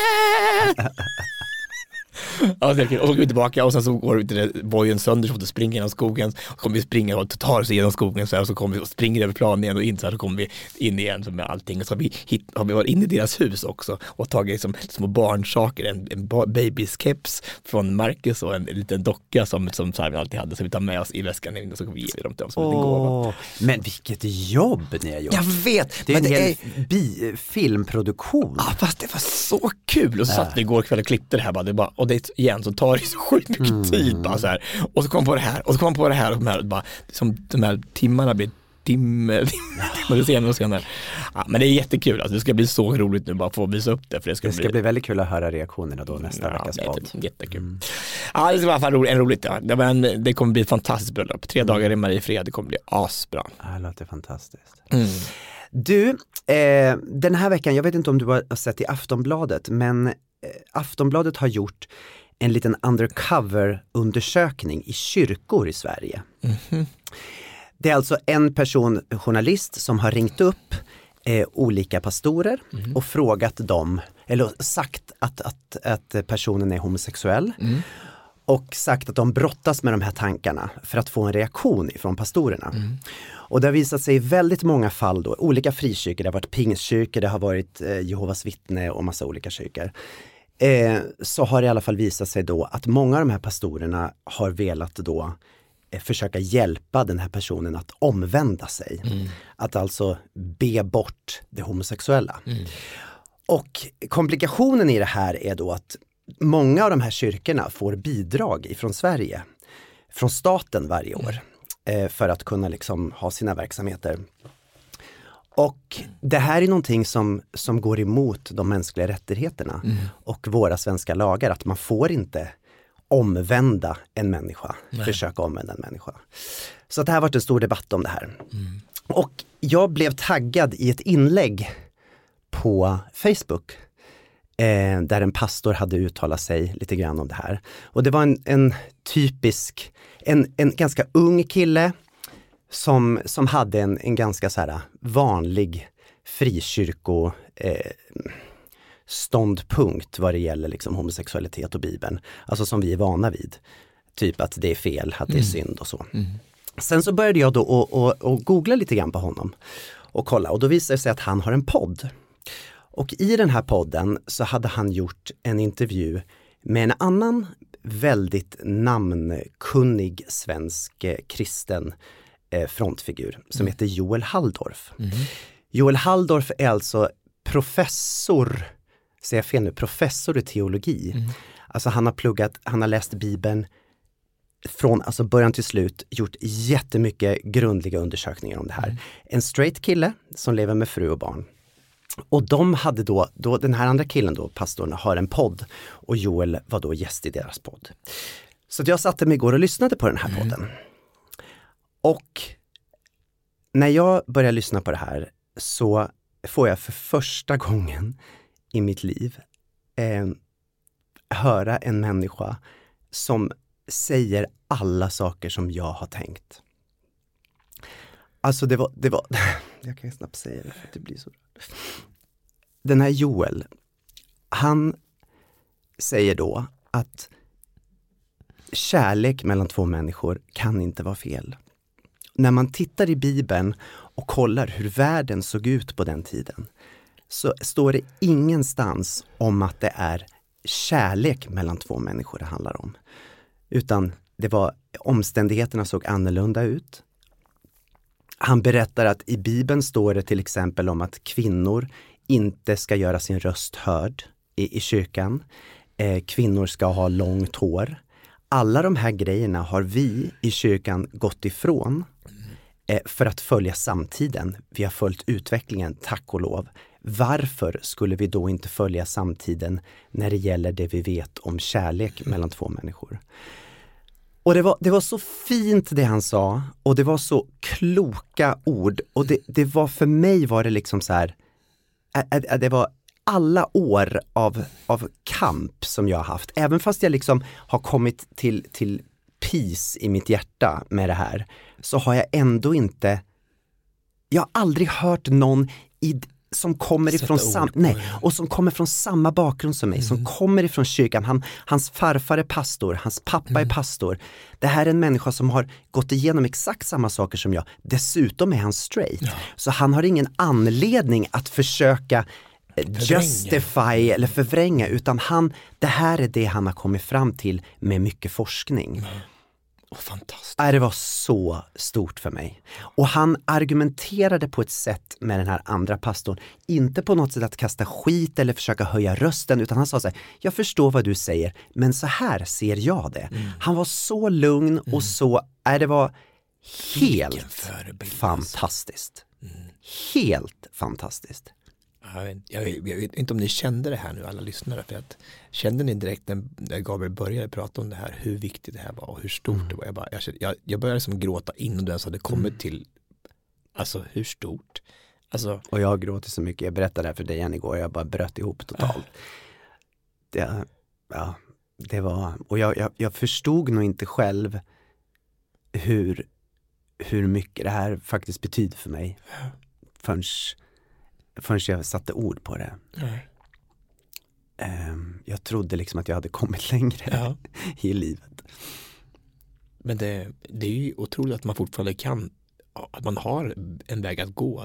Ja, och så går vi tillbaka och sen så går vi till bojen sönder så att vi springer genom skogen, så kommer vi springa och tar oss igenom skogen så här, och så kommer vi och springer över planen igen och in så här, så kommer vi in igen med allting och så har vi varit inne i deras hus också och tagit liksom små barnsaker, en babyskeps från Marcus och en liten docka som Sarvin alltid hade, så vi tar med oss i väskan in och så vi ger dem till dem som en liten gåva. Men vilket jobb ni har gjort. Jag vet, det är men en hel filmproduktion. Ja, fast det var så kul och så satt vi igår kväll och klippte det här bara, och det igen så tar det så sjukt mycket tid bara så här. Och så kom på det här och så kom på det här och bara som de här timmarna blir timmar senare och senare. Ja, men det är jättekul, alltså det ska bli så roligt nu bara få visa upp det, för det ska bli väldigt kul att höra reaktionerna då nästa veckas podd. Jättekul. Ja, det ska i alla fall roligt. Ja. Det kommer bli ett fantastiskt bröllop. 3 dagar i Mariefred, det kommer bli asbra. Ja, det låter fantastiskt. Du, den här veckan, jag vet inte om du har sett i Aftonbladet, men Aftonbladet har gjort en liten undercover-undersökning i kyrkor i Sverige. Det är alltså en journalist som har ringt upp olika pastorer och frågat dem, eller sagt att personen är homosexuell och sagt att de brottas med de här tankarna för att få en reaktion ifrån pastorerna. Och det har visat sig i väldigt många fall då, olika frikyrkor, det har varit pingstkyrkor, det har varit Jehovas vittne och massa olika kyrkor. Så har det i alla fall visat sig då att många av de här pastorerna har velat då försöka hjälpa den här personen att omvända sig. Att alltså be bort det homosexuella. Och komplikationen i det här är då att många av de här kyrkorna får bidrag ifrån Sverige, från staten varje år, för att kunna liksom ha sina verksamheter. Och det här är någonting som går emot de mänskliga rättigheterna och våra svenska lagar, att man får inte omvända en människa, försöka omvända en människa. Så det här har varit en stor debatt om det här. Och jag blev taggad i ett inlägg på Facebook där en pastor hade uttalat sig lite grann om det här. Och det var en typisk, en ganska ung kille som hade en ganska så här vanlig frikyrko ståndpunkt vad det gäller liksom homosexualitet och Bibeln. Alltså som vi är vana vid. Typ att det är fel, att det är synd och så. Sen så började jag då och googla lite grann på honom och kolla. Och då visade det sig att han har en podd. Och i den här podden så hade han gjort en intervju med en annan väldigt namnkunnig svensk kristen frontfigur som heter Joel Halldorf. Joel Halldorf är alltså professor i teologi. Alltså han har läst Bibeln från alltså början till slut, gjort jättemycket grundliga undersökningar om det här. En straight kille som lever med fru och barn. Och de hade då den här andra killen då, pastorn, har en podd och Joel var då gäst i deras podd. Så jag satte mig igår och lyssnade på den här podden. Och när jag börjar lyssna på det här så får jag för första gången i mitt liv höra en människa som säger alla saker som jag har tänkt. Alltså det var jag kan snabbt säga det för att det blir så. Den här Joel, han säger då att kärlek mellan två människor kan inte vara fel. När man tittar i Bibeln och kollar hur världen såg ut på den tiden, så står det ingenstans om att det är kärlek mellan två människor det handlar om. Utan det var, omständigheterna såg annorlunda ut. Han berättar att i Bibeln står det till exempel om att kvinnor inte ska göra sin röst hörd i kyrkan. Kvinnor ska ha långt hår. Alla de här grejerna har vi i kyrkan gått ifrån för att följa samtiden. Vi har följt utvecklingen, tack och lov. Varför skulle vi då inte följa samtiden när det gäller det vi vet om kärlek mellan två människor? Och det var så fint det han sa, och det var så kloka ord, och det var, för mig var det liksom så här, det var alla år av kamp som jag har haft, även fast jag liksom har kommit till peace i mitt hjärta med det här, så har jag ändå inte, jag har aldrig hört någon som kommer ifrån och som kommer från samma bakgrund som mig, som kommer ifrån kyrkan. Hans farfar är pastor, hans pappa är pastor. Det här är en människa som har gått igenom exakt samma saker som jag. Dessutom är han straight. Ja. Så han har ingen anledning att försöka justify eller förvränga, utan det här är det han har kommit fram till med mycket forskning. Fantastiskt. Det var så stort för mig. Och han argumenterade på ett sätt med den här andra pastorn. Inte på något sätt att kasta skit eller försöka höja rösten, utan han sa så här: jag förstår vad du säger, men så här ser jag det. Han var så lugn och så, det var helt fantastiskt. Helt fantastiskt. Jag vet inte om ni kände det här nu, alla lyssnare, för att kände ni direkt när Gabriel började prata om det här, hur viktigt det här var och hur stort det var. Jag började som gråta innan du ens hade kommit till, alltså hur stort. Alltså, och jag gråter så mycket, jag berättade det här för dig igen igår, jag bara bröt ihop totalt. Det var, och jag förstod nog inte själv hur mycket det här faktiskt betyder för mig förrän jag satte ord på det. Jag trodde liksom att jag hade kommit längre i livet. Men det är ju otroligt att man fortfarande att man har en väg att gå,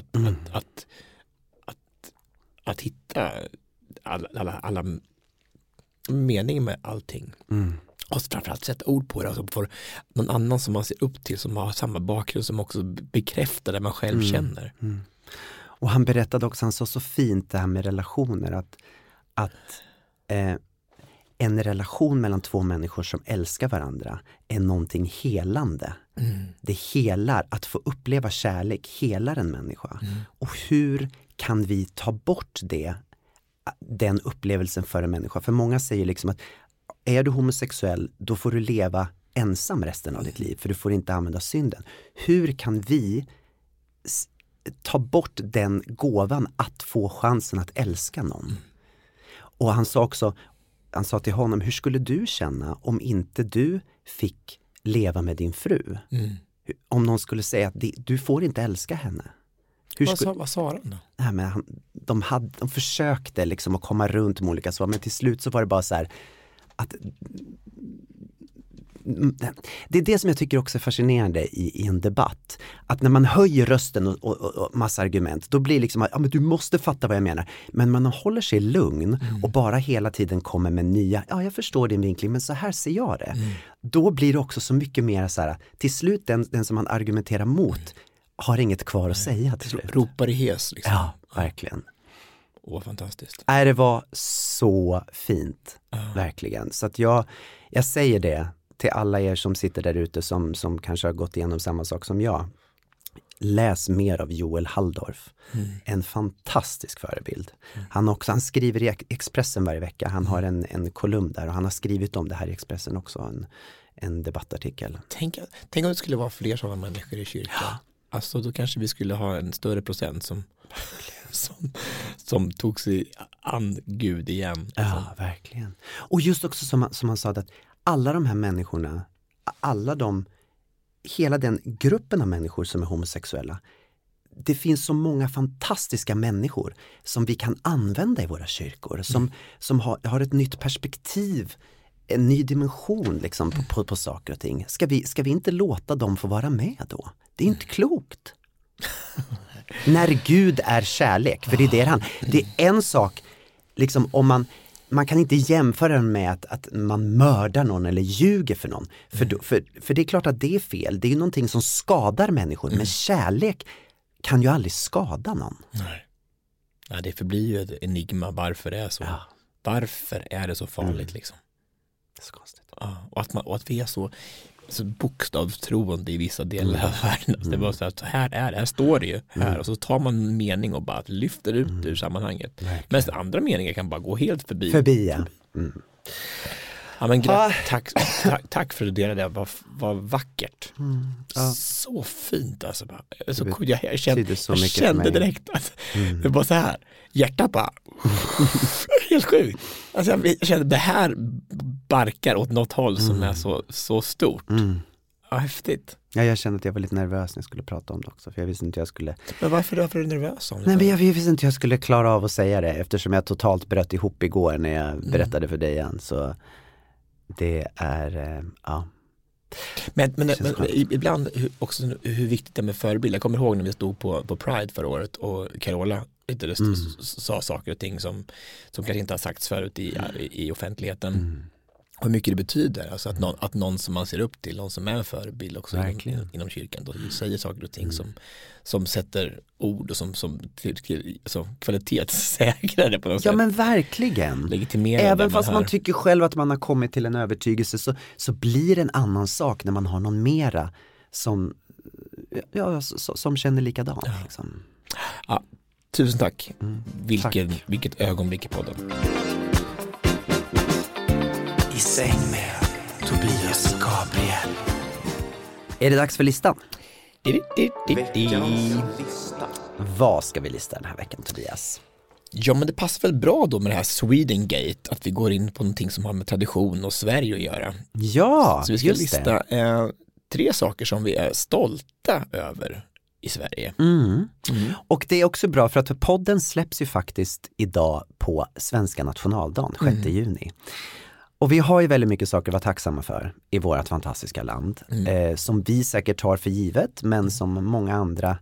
att hitta alla meningar med allting. Och framförallt sätta ord på det, alltså för någon annan som man ser upp till, som har samma bakgrund, som också bekräftar det man själv känner. Och han berättade också, han sa så fint det här med relationer, att en relation mellan två människor som älskar varandra är någonting helande. Det helar, att få uppleva kärlek helar en människa. Och hur kan vi ta bort den upplevelsen för en människa? För många säger liksom att är du homosexuell, då får du leva ensam resten av ditt liv, för du får inte använda synden. Hur kan vi ta bort den gåvan att få chansen att älska någon? Och han sa till honom, hur skulle du känna om inte du fick leva med din fru? Om någon skulle säga att du får inte älska henne. Vad sa han då? Nej, men de försökte liksom att komma runt med olika svar, men till slut så var det bara så här att det är det som jag tycker också är fascinerande i en debatt, att när man höjer rösten och massa argument, då blir det liksom att men du måste fatta vad jag menar, men man håller sig lugn och bara hela tiden kommer med nya, jag förstår din vinkling, men så här ser jag det. Då blir det också så mycket mer så här, till slut den som man argumenterar mot har inget kvar att säga till slut. Ropar i hes liksom. Ja, verkligen. Fantastiskt. Det var så fint, verkligen. Så att jag säger det till alla er som sitter där ute som kanske har gått igenom samma sak som jag. Läs mer av Joel Halldorf. En fantastisk förebild. Han skriver i Expressen varje vecka. Han har en kolumn där, och han har skrivit om det här i Expressen också, en debattartikel. Tänk om det skulle vara fler sådana människor i kyrkan. Ja. Alltså då kanske vi skulle ha en större procent som tog sig an Gud igen. Ja, verkligen. Och just också som han sa, att alla de här människorna, hela den gruppen av människor som är homosexuella, det finns så många fantastiska människor som vi kan använda i våra kyrkor, som har ett nytt perspektiv en ny dimension liksom, på saker och ting. Ska vi inte låta dem få vara med då? Det är inte klokt. När Gud är kärlek, för det är det är en sak liksom, om man kan inte jämföra med att man mördar någon eller ljuger för någon. För det är klart att det är fel. Det är ju någonting som skadar människor. Men kärlek kan ju aldrig skada någon. Nej, det förblir ju ett enigma varför det är så. Ja. Varför är det så farligt liksom? Det är så konstigt. Ja, och att vi är så bokstavstroende i vissa delar av världen. Det är bara så att här står det ju här. Och så tar man en mening och bara lyfter ut ur sammanhanget. Men andra meningar kan bara gå helt förbi. Ja. Ja, men tack för att du delade det. Vad vackert. Så fint alltså. Så cool. Jag kände direkt att det var så här. Hjärtat bara helt sjukt. Alltså jag kände det här barkar åt något håll som är så stort. Ja, häftigt. Ja, jag kände att jag var lite nervös när jag skulle prata om det också. För jag visste inte jag skulle... Men varför är du nervös om det? Nej, men jag visste inte jag skulle klara av att säga det. Eftersom jag totalt bröt ihop igår när jag berättade för dig igen. Så det är... ja. Men ibland också hur viktigt det är med förebilder. Jag kommer ihåg när vi stod på Pride förra året och Carola sa saker och ting som kanske inte har sagts förut i offentligheten. Hur mycket det betyder. Alltså att någon som man ser upp till, någon som är en förebild också inom kyrkan då säger saker och ting som sätter ord och som kvalitetssäkrar det på något sätt. Ja, men verkligen. Även fast man tycker själv att man har kommit till en övertygelse så blir det en annan sak när man har någon mera som känner likadant. Ja. Liksom. Ja, tusen tack. Vilket ögonblick i podden. I säng med Tobias Gabriel. Är det dags för listan? Veckans lista. Vad ska vi lista den här veckan, Tobias? Ja, men det passar väl bra då med det här Swedengate, att vi går in på någonting som har med tradition och Sverige att göra. Ja, så vi ska lista 3 saker som vi är stolta över i Sverige. Och det är också bra för att podden släpps ju faktiskt idag på svenska nationaldagen, 6 juni. Och vi har ju väldigt mycket saker att vara tacksamma för i vårt fantastiska land. Som vi säkert tar för givet, men som många andra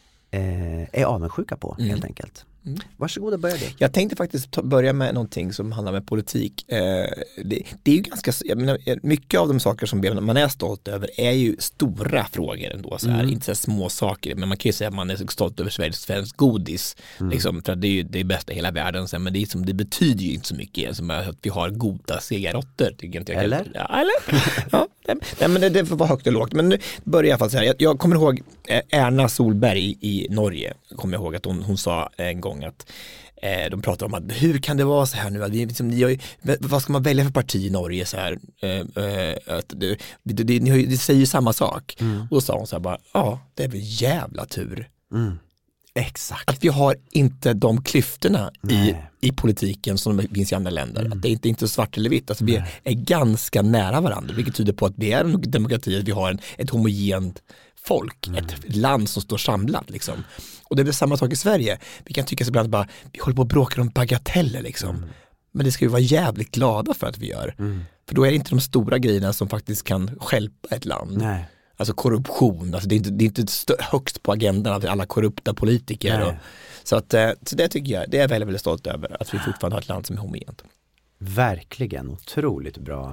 är avundsjuka på helt enkelt. Varsågod och börja det. Jag tänkte faktiskt börja med någonting som handlar med politik. Det är ju ganska, jag menar, mycket av de saker som man är stolt över är ju stora frågor ändå. Så här, inte så små saker, men man kan ju säga att man är stolt över svensk godis. Liksom, för det är ju det bästa i hela världen. Men det betyder ju inte så mycket som att vi har goda segerrotter. Eller? Ja, eller? Ja, nej, men det får vara högt och lågt. Men nu börjar jag i alla fall så här. Jag kommer ihåg Erna Solberg i Norge. Kommer jag ihåg att hon sa en gång att de pratar om att hur kan det vara så här nu att vad ska man välja för parti i Norge så här att ni säger ju samma sak. Och då sa hon så här bara, ja, det är väl jävla tur. Exakt. Att vi har inte de klyftorna i politiken som det finns i andra länder. Att det är inte svart eller vitt. Alltså vi är ganska nära varandra, vilket tyder på att vi är en demokrati, att vi har ett homogent folk, ett land som står samlat liksom. Och det är samma sak i Sverige. Vi kan tycka så ibland bara, vi håller på att bråka om bagateller liksom. Men det ska vi vara jävligt glada för att vi gör. För då är det inte de stora grejerna som faktiskt kan stjälpa ett land. Nej. Alltså korruption, alltså det är inte högst på agendan av alla korrupta politiker. Så det tycker jag, det är jag väldigt, väldigt stolt över, att vi fortfarande har ett land som är homogent. Verkligen, otroligt bra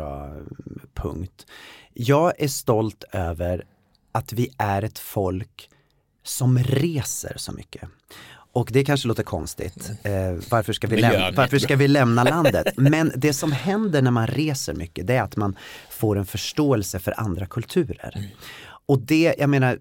punkt. Jag är stolt över att vi är ett folk som reser så mycket. Och det kanske låter konstigt. Varför ska vi lämna landet? Men det som händer när man reser mycket, det är att man får en förståelse för andra kulturer. Och det, jag menar,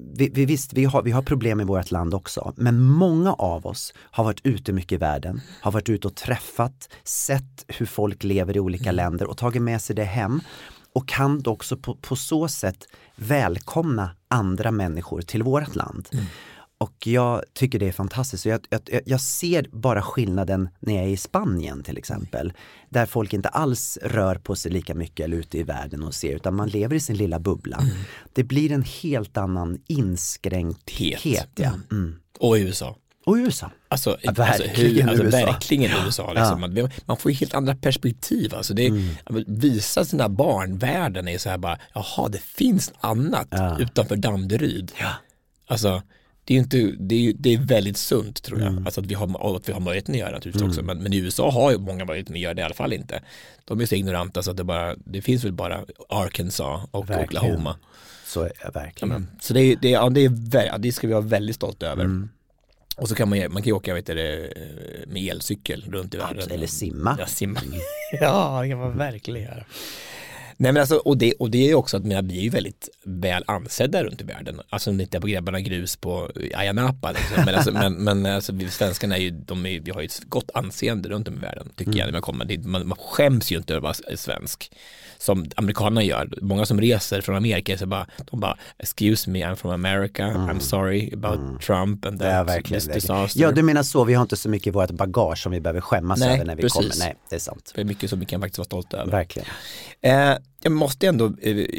vi har problem i vårt land också. Men många av oss har varit ute mycket i världen. Har varit ute och träffat, sett hur folk lever i olika länder och tagit med sig det hem. Och kan då också på så sätt välkomna andra människor till vårt land. Och jag tycker det är fantastiskt. Så jag ser bara skillnaden när jag är i Spanien till exempel. Där folk inte alls rör på sig lika mycket eller ute i världen och ser, utan man lever i sin lilla bubbla. Det blir en helt annan inskränkthet. Och i USA. Och USA. Alltså verkligen USA. Verkligen USA liksom. Man får ju helt andra perspektiv. Alltså visa sina barn världen är så här bara, jaha, det finns annat utanför Danderyd. Ja. Alltså det är väldigt sunt, tror jag. Alltså att vi har möjligheten att göra naturligtvis också. Men i USA har ju många möjligheten att göra det i alla fall inte. De är så ignoranta så att det finns väl bara Arkansas och Oklahoma. Så är det verkligen. Så det ska vi vara väldigt stolta över. Och så kan man kan ju åka med elcykel runt i världen. Eller simma. Ja, simma. Ja, det kan man verkligen göra. Nej, men alltså, och det är ju också att vi är ju väldigt väl ansedda runt i världen. Alltså inte på Grabbarna Grus på Ayia Napa liksom. men alltså, vi svenskarna vi har ju ett gott anseende runt om i världen, tycker jag, när man kommer dit. Man skäms ju inte över att vara svensk som amerikanerna gör. Många som reser från Amerika så de bara excuse me, I'm from America, I'm sorry about Trump and that disaster. Ja, du menar så, vi har inte så mycket i vårt bagage som vi behöver skämmas över när vi kommer. Nej, det är sant. Det är mycket som vi kan faktiskt vara stolta över. Verkligen. Jag måste ändå,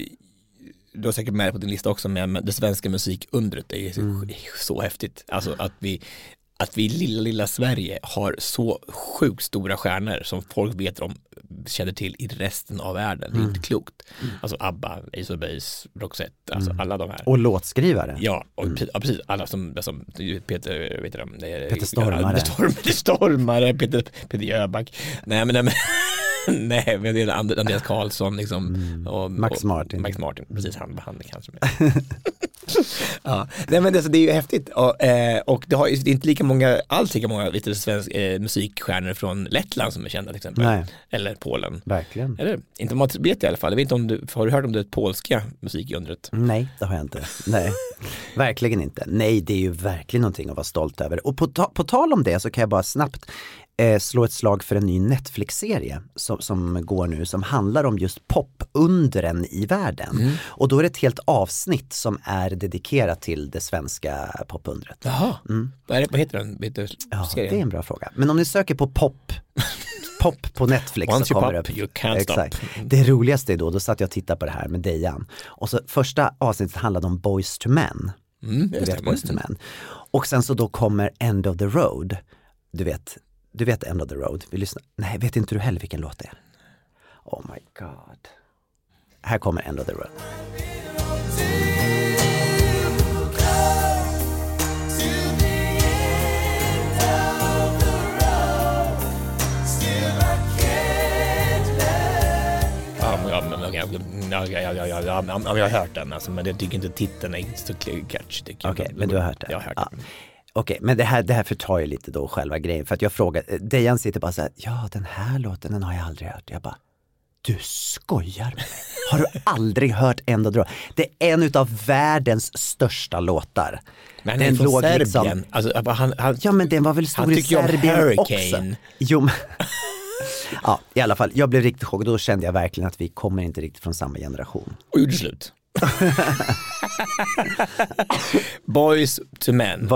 du har säkert med på din lista också, med det svenska musikundret. Det är så häftigt. Alltså att vi i lilla Sverige har så sjukt stora stjärnor som folk vet om, känner till i resten av världen. Det är inte klokt. Alltså ABBA, Ace of Base, Roxette, alltså alla de här. Och låtskrivare. Ja, och precis. Alla som Peter, vet du, Peter Stormare. Peter Jöback. Nej, men nej, men det är Andreas Karlsson liksom, och Max Martin, precis, han kanske med. Ja, nej, men det är ju häftigt och det är inte lika många svensk musikstjärnor från Lettland som är kända till exempel. Nej. Eller Polen. Verkligen. Eller inte om man vet i alla fall. Jag vet inte om har du hört om det polska musikundret? Nej, det har jag inte. Nej. Verkligen inte. Nej, det är ju verkligen någonting att vara stolt över. Och på tal om det så kan jag bara snabbt slå ett slag för en ny Netflix-serie som går nu, som handlar om just popundren i världen. Och då är det ett helt avsnitt som är dedikerat till det svenska popundret. Jaha, vad heter den? Ja, det är en bra fråga. Men om ni söker på pop på Netflix Once så kommer det upp. You can't exakt. Stop. Det roligaste är då satt jag och tittade på det här med Dejan. Och så första avsnittet handlade om Boyz II Men. Du vet Boyz II Men. Och sen så då kommer End of the Road. Du vet End of the Road. Vi lyssnar. Nej, vet inte du heller vilken låt det är? Oh my god. Här kommer End of the Road. Jag har hört den alltså, men jag tycker inte titeln är så catchy. Okej, men du har hört den? Jag har hört den. Okej, men det här förtar ju lite då själva grejen. För att jag frågar, Dejan sitter bara så här, ja den här låten den har jag aldrig hört. Jag bara, du skojar med mig. Har du aldrig hört End of the Road? Det är en av världens största låtar. Men den låg Serbien. Liksom, alltså, ja, men den var väl stor i Serbien också. Jo, men ja, i alla fall, jag blev riktigt chockad. Då kände jag verkligen att vi kommer inte riktigt från samma generation. Och gjorde slut. Boyz II Men.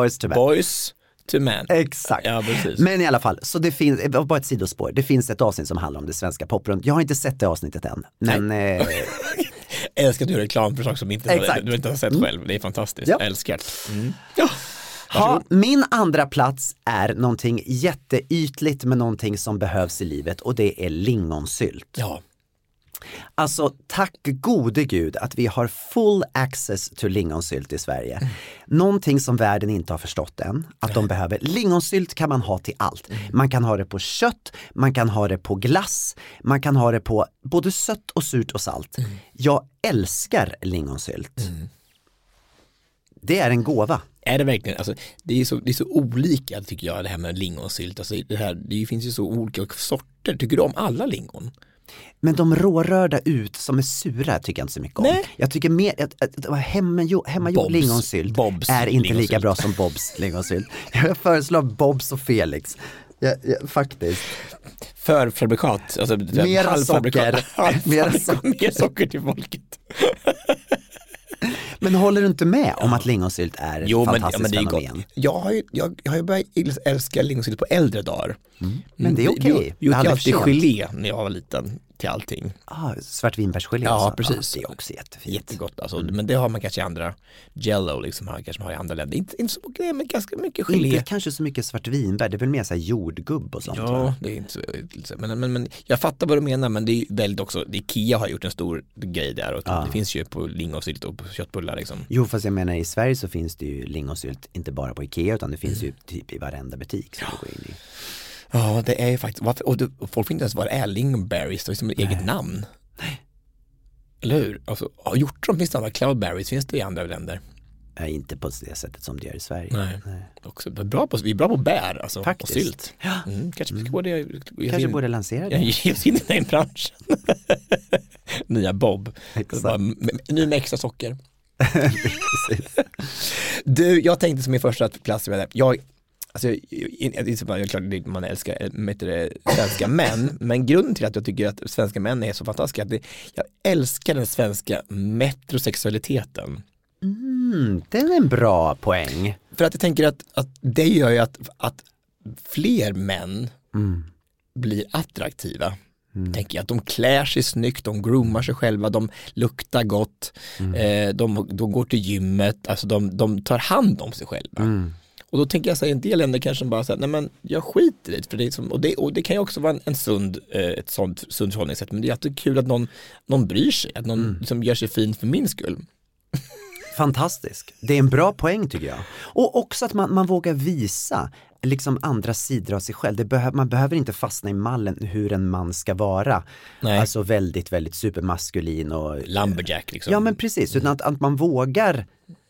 Exakt. Ja, precis. Men i alla fall, så det finns, bara ett sidospår. Det finns ett avsnitt som handlar om det svenska poprundet. Jag har inte sett det avsnittet än. Men jag älskar att du gör reklam för saker som du inte har sett själv. Det är fantastiskt. Ja. Jag älskar det. Ja, min andra plats är någonting jätteytligt med någonting som behövs i livet, och det är lingonsylt. Ja. Alltså tack gode gud att vi har full access till lingonsylt i Sverige. Någonting som världen inte har förstått än, att de behöver. Lingonsylt kan man ha till allt. Man kan ha det på kött, man kan ha det på glass, man kan ha det på både sött och surt och salt. Jag älskar lingonsylt. Det är en gåva. Är det verkligen? Alltså, det är så olika tycker jag, det här med lingonsylt. Alltså, det finns ju så olika sorter. Tycker du om alla lingon? Men de rårörda ut som är sura tycker jag inte så mycket om. Nej. Jag tycker mer att hemmagjord lingonsylt är inte lika bra som Bobs lingonsylt. Jag föreslår Bobs och Felix. Ja, faktiskt. Förfabrikat. Alltså, mer socker. Mer socker till folket. Men håller du inte med om att lingonsylt är ett fantastiskt fenomen? Jag har ju börjat älska lingonsylt på äldre dagar. Men det är okej. Jag gjorde alltid gelé när jag var liten till allting. Svartvinbärsgelé. Ja, precis. Det är också jättefint. Jättegott alltså. Men det har man kanske i andra, Jello liksom, kanske man har i andra länder. Inte så mycket, men ganska mycket gelé. Inte kanske så mycket svartvinbär, det är väl mer så här jordgubb och sånt. Ja, det är inte så, men jag fattar vad du menar, men det är väldigt också, Ikea har gjort en stor grej där och det finns ju på lingonsylt och på köttbullar liksom. Jo, fast jag menar i Sverige så finns det ju lingonsylt inte bara på Ikea, utan det finns ju typ i varenda butik som du går in i. Ja, det är ju faktiskt, och folk får inte ens vara är lingonberries, det är som ett eget namn. Nej. Eller hur? Alltså, hjortron finns det andra, cloudberries finns det i andra länder. Inte på det sättet som det är i Sverige. Nej. Också, vi är bra på bär alltså, och sylt. Ja. Kanske vi ska kanske borde lansera det. Ge oss in i den branschen. Nya Bob. Nu med extra socker. Du, jag tänkte som min första plats med det. Klart man älskar svenska män, men grunden till att jag tycker att svenska män är så fantastiska, att jag älskar den svenska metrosexualiteten. Det är en bra poäng. För att jag tänker att det gör ju att fler män blir attraktiva. Tänker jag att de klär sig snyggt, de groomar sig själva, de luktar gott, de går till gymmet, alltså de tar hand om sig själva. Och då tänker jag säga en del länder kanske bara säger nej men jag skiter i det, för det är som, och det kan ju också vara ett sånt sund förhållningssätt, men det är alltid kul att någon bryr sig, att någon liksom gör sig fin för min skull. Fantastisk. Det är en bra poäng tycker jag. Och också att man vågar visa liksom andra sidor av sig själv. Man behöver inte fastna i mallen hur en man ska vara. Nej. Alltså väldigt, väldigt supermaskulin och lumberjack liksom. Ja, men precis. Utan att man vågar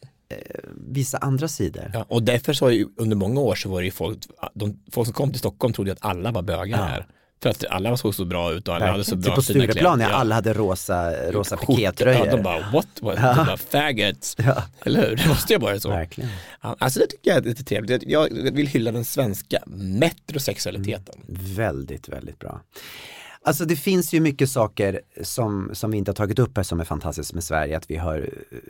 visa andra sidor. Ja, och därför så ju, under många år så var det ju folk som kom till Stockholm trodde att alla var bögar här. För att alla såg så bra ut och alla hade så bra på Stureplan när alla hade rosa pikétröjor. Ja, de bara, what? De bara, faggots. Ja. Eller hur? Det måste ju vara så. Verkligen. Ja, alltså det tycker jag är lite trevligt. Jag vill hylla den svenska metrosexualiteten. Väldigt, väldigt bra. Alltså det finns ju mycket saker som vi inte har tagit upp här som är fantastiskt med Sverige. Att vi har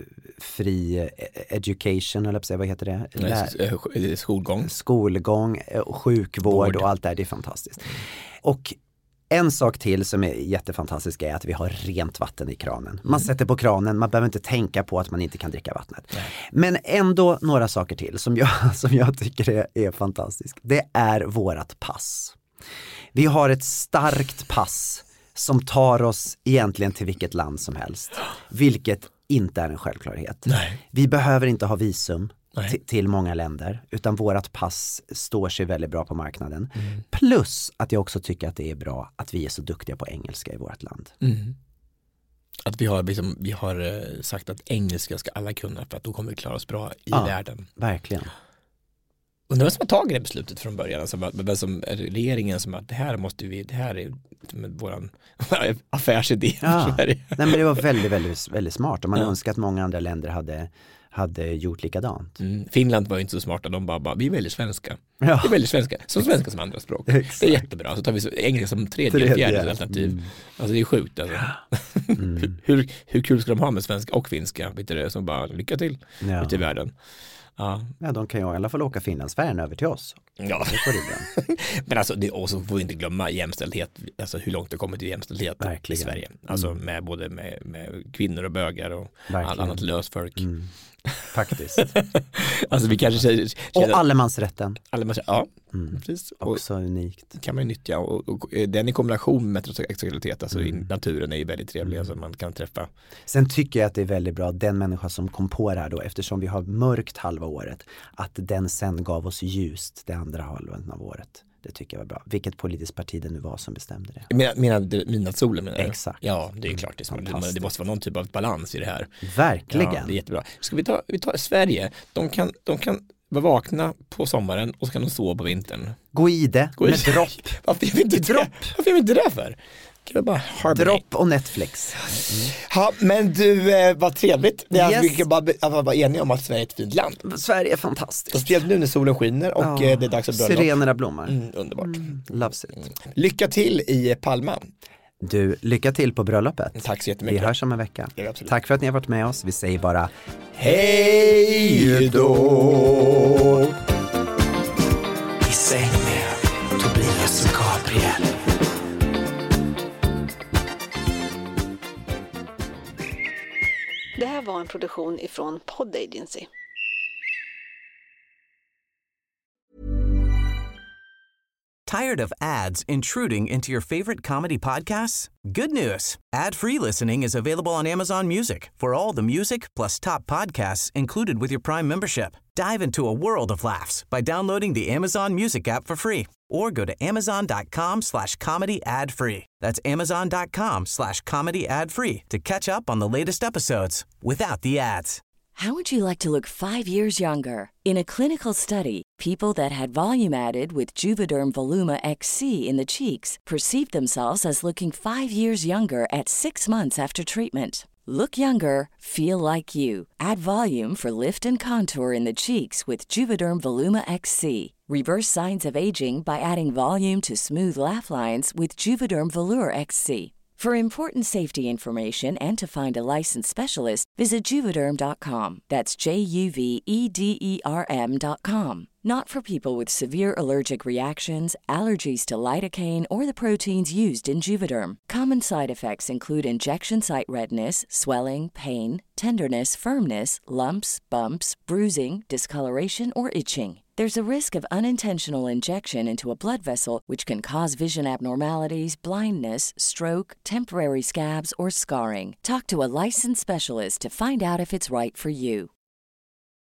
fri education, eller vad heter det? Skolgång, sjukvård och allt det där. Det är fantastiskt. Och en sak till som är jättefantastisk är att vi har rent vatten i kranen. Man sätter på kranen, man behöver inte tänka på att man inte kan dricka vattnet. Nej. Men ändå några saker till som jag tycker är fantastiskt. Det är vårat pass. Vi har ett starkt pass som tar oss egentligen till vilket land som helst. Vilket inte är en självklarhet. Nej. Vi behöver inte ha visum till många länder, utan vårat pass står sig väldigt bra på marknaden. Plus att jag också tycker att det är bra att vi är så duktiga på engelska i vårt land. Att vi har sagt att engelska ska alla kunna, för att då kommer vi klara oss bra i världen. Verkligen. Undrar vem som har tagit det beslutet från början, alltså, som regeringen som att det här är våran affärsidé för Sverige. Nej, men det var väldigt, väldigt, väldigt smart, och man önskar att många andra länder hade gjort likadant. Finland var ju inte så smarta, de bara vi väljer svenska. Vi väljer svenska som andra språk. Exakt. Det är jättebra, så tar vi engelska som fjärde alternativ. Alltså det är sjukt alltså. hur kul ska de ha med svenska och finska, vet du det, som bara lycka till ute i världen. Ja, de kan ju i alla fall åka Finlandsfärjan över till oss. Ja, men alltså och så får vi inte glömma jämställdhet, alltså hur långt det kommer till jämställdhet i Sverige. Alltså med både med kvinnor och bögar och annat lösfolk. Faktiskt. Alltså vi kanske och allemansrätten. Precis. Också unikt. Kan man ju nyttja och den i kombination med metrosexualitet, alltså i naturen är ju väldigt trevlig, alltså man kan träffa. Sen tycker jag att det är väldigt bra den människa som kom på det här då, eftersom vi har mörkt halva året, att den sen gav oss ljust det andra halvan av året. Det tycker jag var bra. Vilket politiskt parti det nu var som bestämde det. Midnattssolen menar du? Exakt. Ja, det är klart. Det måste vara någon typ av balans i det här. Verkligen. Ja, det är jättebra. Ska vi ta Sverige. De kan vara vakna på sommaren och så kan de sova på vintern. Gå i det med dropp. Varför gör vi inte det för? Dropp och Netflix. Ja, men du, vad trevligt. Vi kan bara vara eniga om att Sverige är ett fint land. Sverige är fantastiskt. Speciellt nu när solen skiner och det är dags att bröllop. Sirenerna blommar. Underbart. Loves it. Lycka till i Palma. Du, lycka till på bröllopet. Tack så jättemycket. Vi hörs om en vecka. Tack för att ni har varit med oss. Vi säger bara hej då. I säng med Tobias och Gabriel. en produktion ifrån Pod Agency. Tired of ads intruding into your favorite comedy podcasts? Good news. Ad-free listening is available on Amazon Music for all the music plus top podcasts included with your Prime membership. Dive into a world of laughs by downloading the Amazon Music app for free or go to amazon.com/comedy ad-free. That's amazon.com/comedy ad-free to catch up on the latest episodes without the ads. How would you like to look 5 years younger? In a clinical study, people that had volume added with Juvederm Voluma XC in the cheeks perceived themselves as looking 5 years younger at 6 months after treatment. Look younger, feel like you. Add volume for lift and contour in the cheeks with Juvederm Voluma XC. Reverse signs of aging by adding volume to smooth laugh lines with Juvederm Volure XC. For important safety information and to find a licensed specialist, visit Juvederm.com. That's JUVEDERM.com. Not for people with severe allergic reactions, allergies to lidocaine, or the proteins used in Juvederm. Common side effects include injection site redness, swelling, pain, tenderness, firmness, lumps, bumps, bruising, discoloration, or itching. There's a risk of unintentional injection into a blood vessel, which can cause vision abnormalities, blindness, stroke, temporary scabs, or scarring. Talk to a licensed specialist to find out if it's right for you.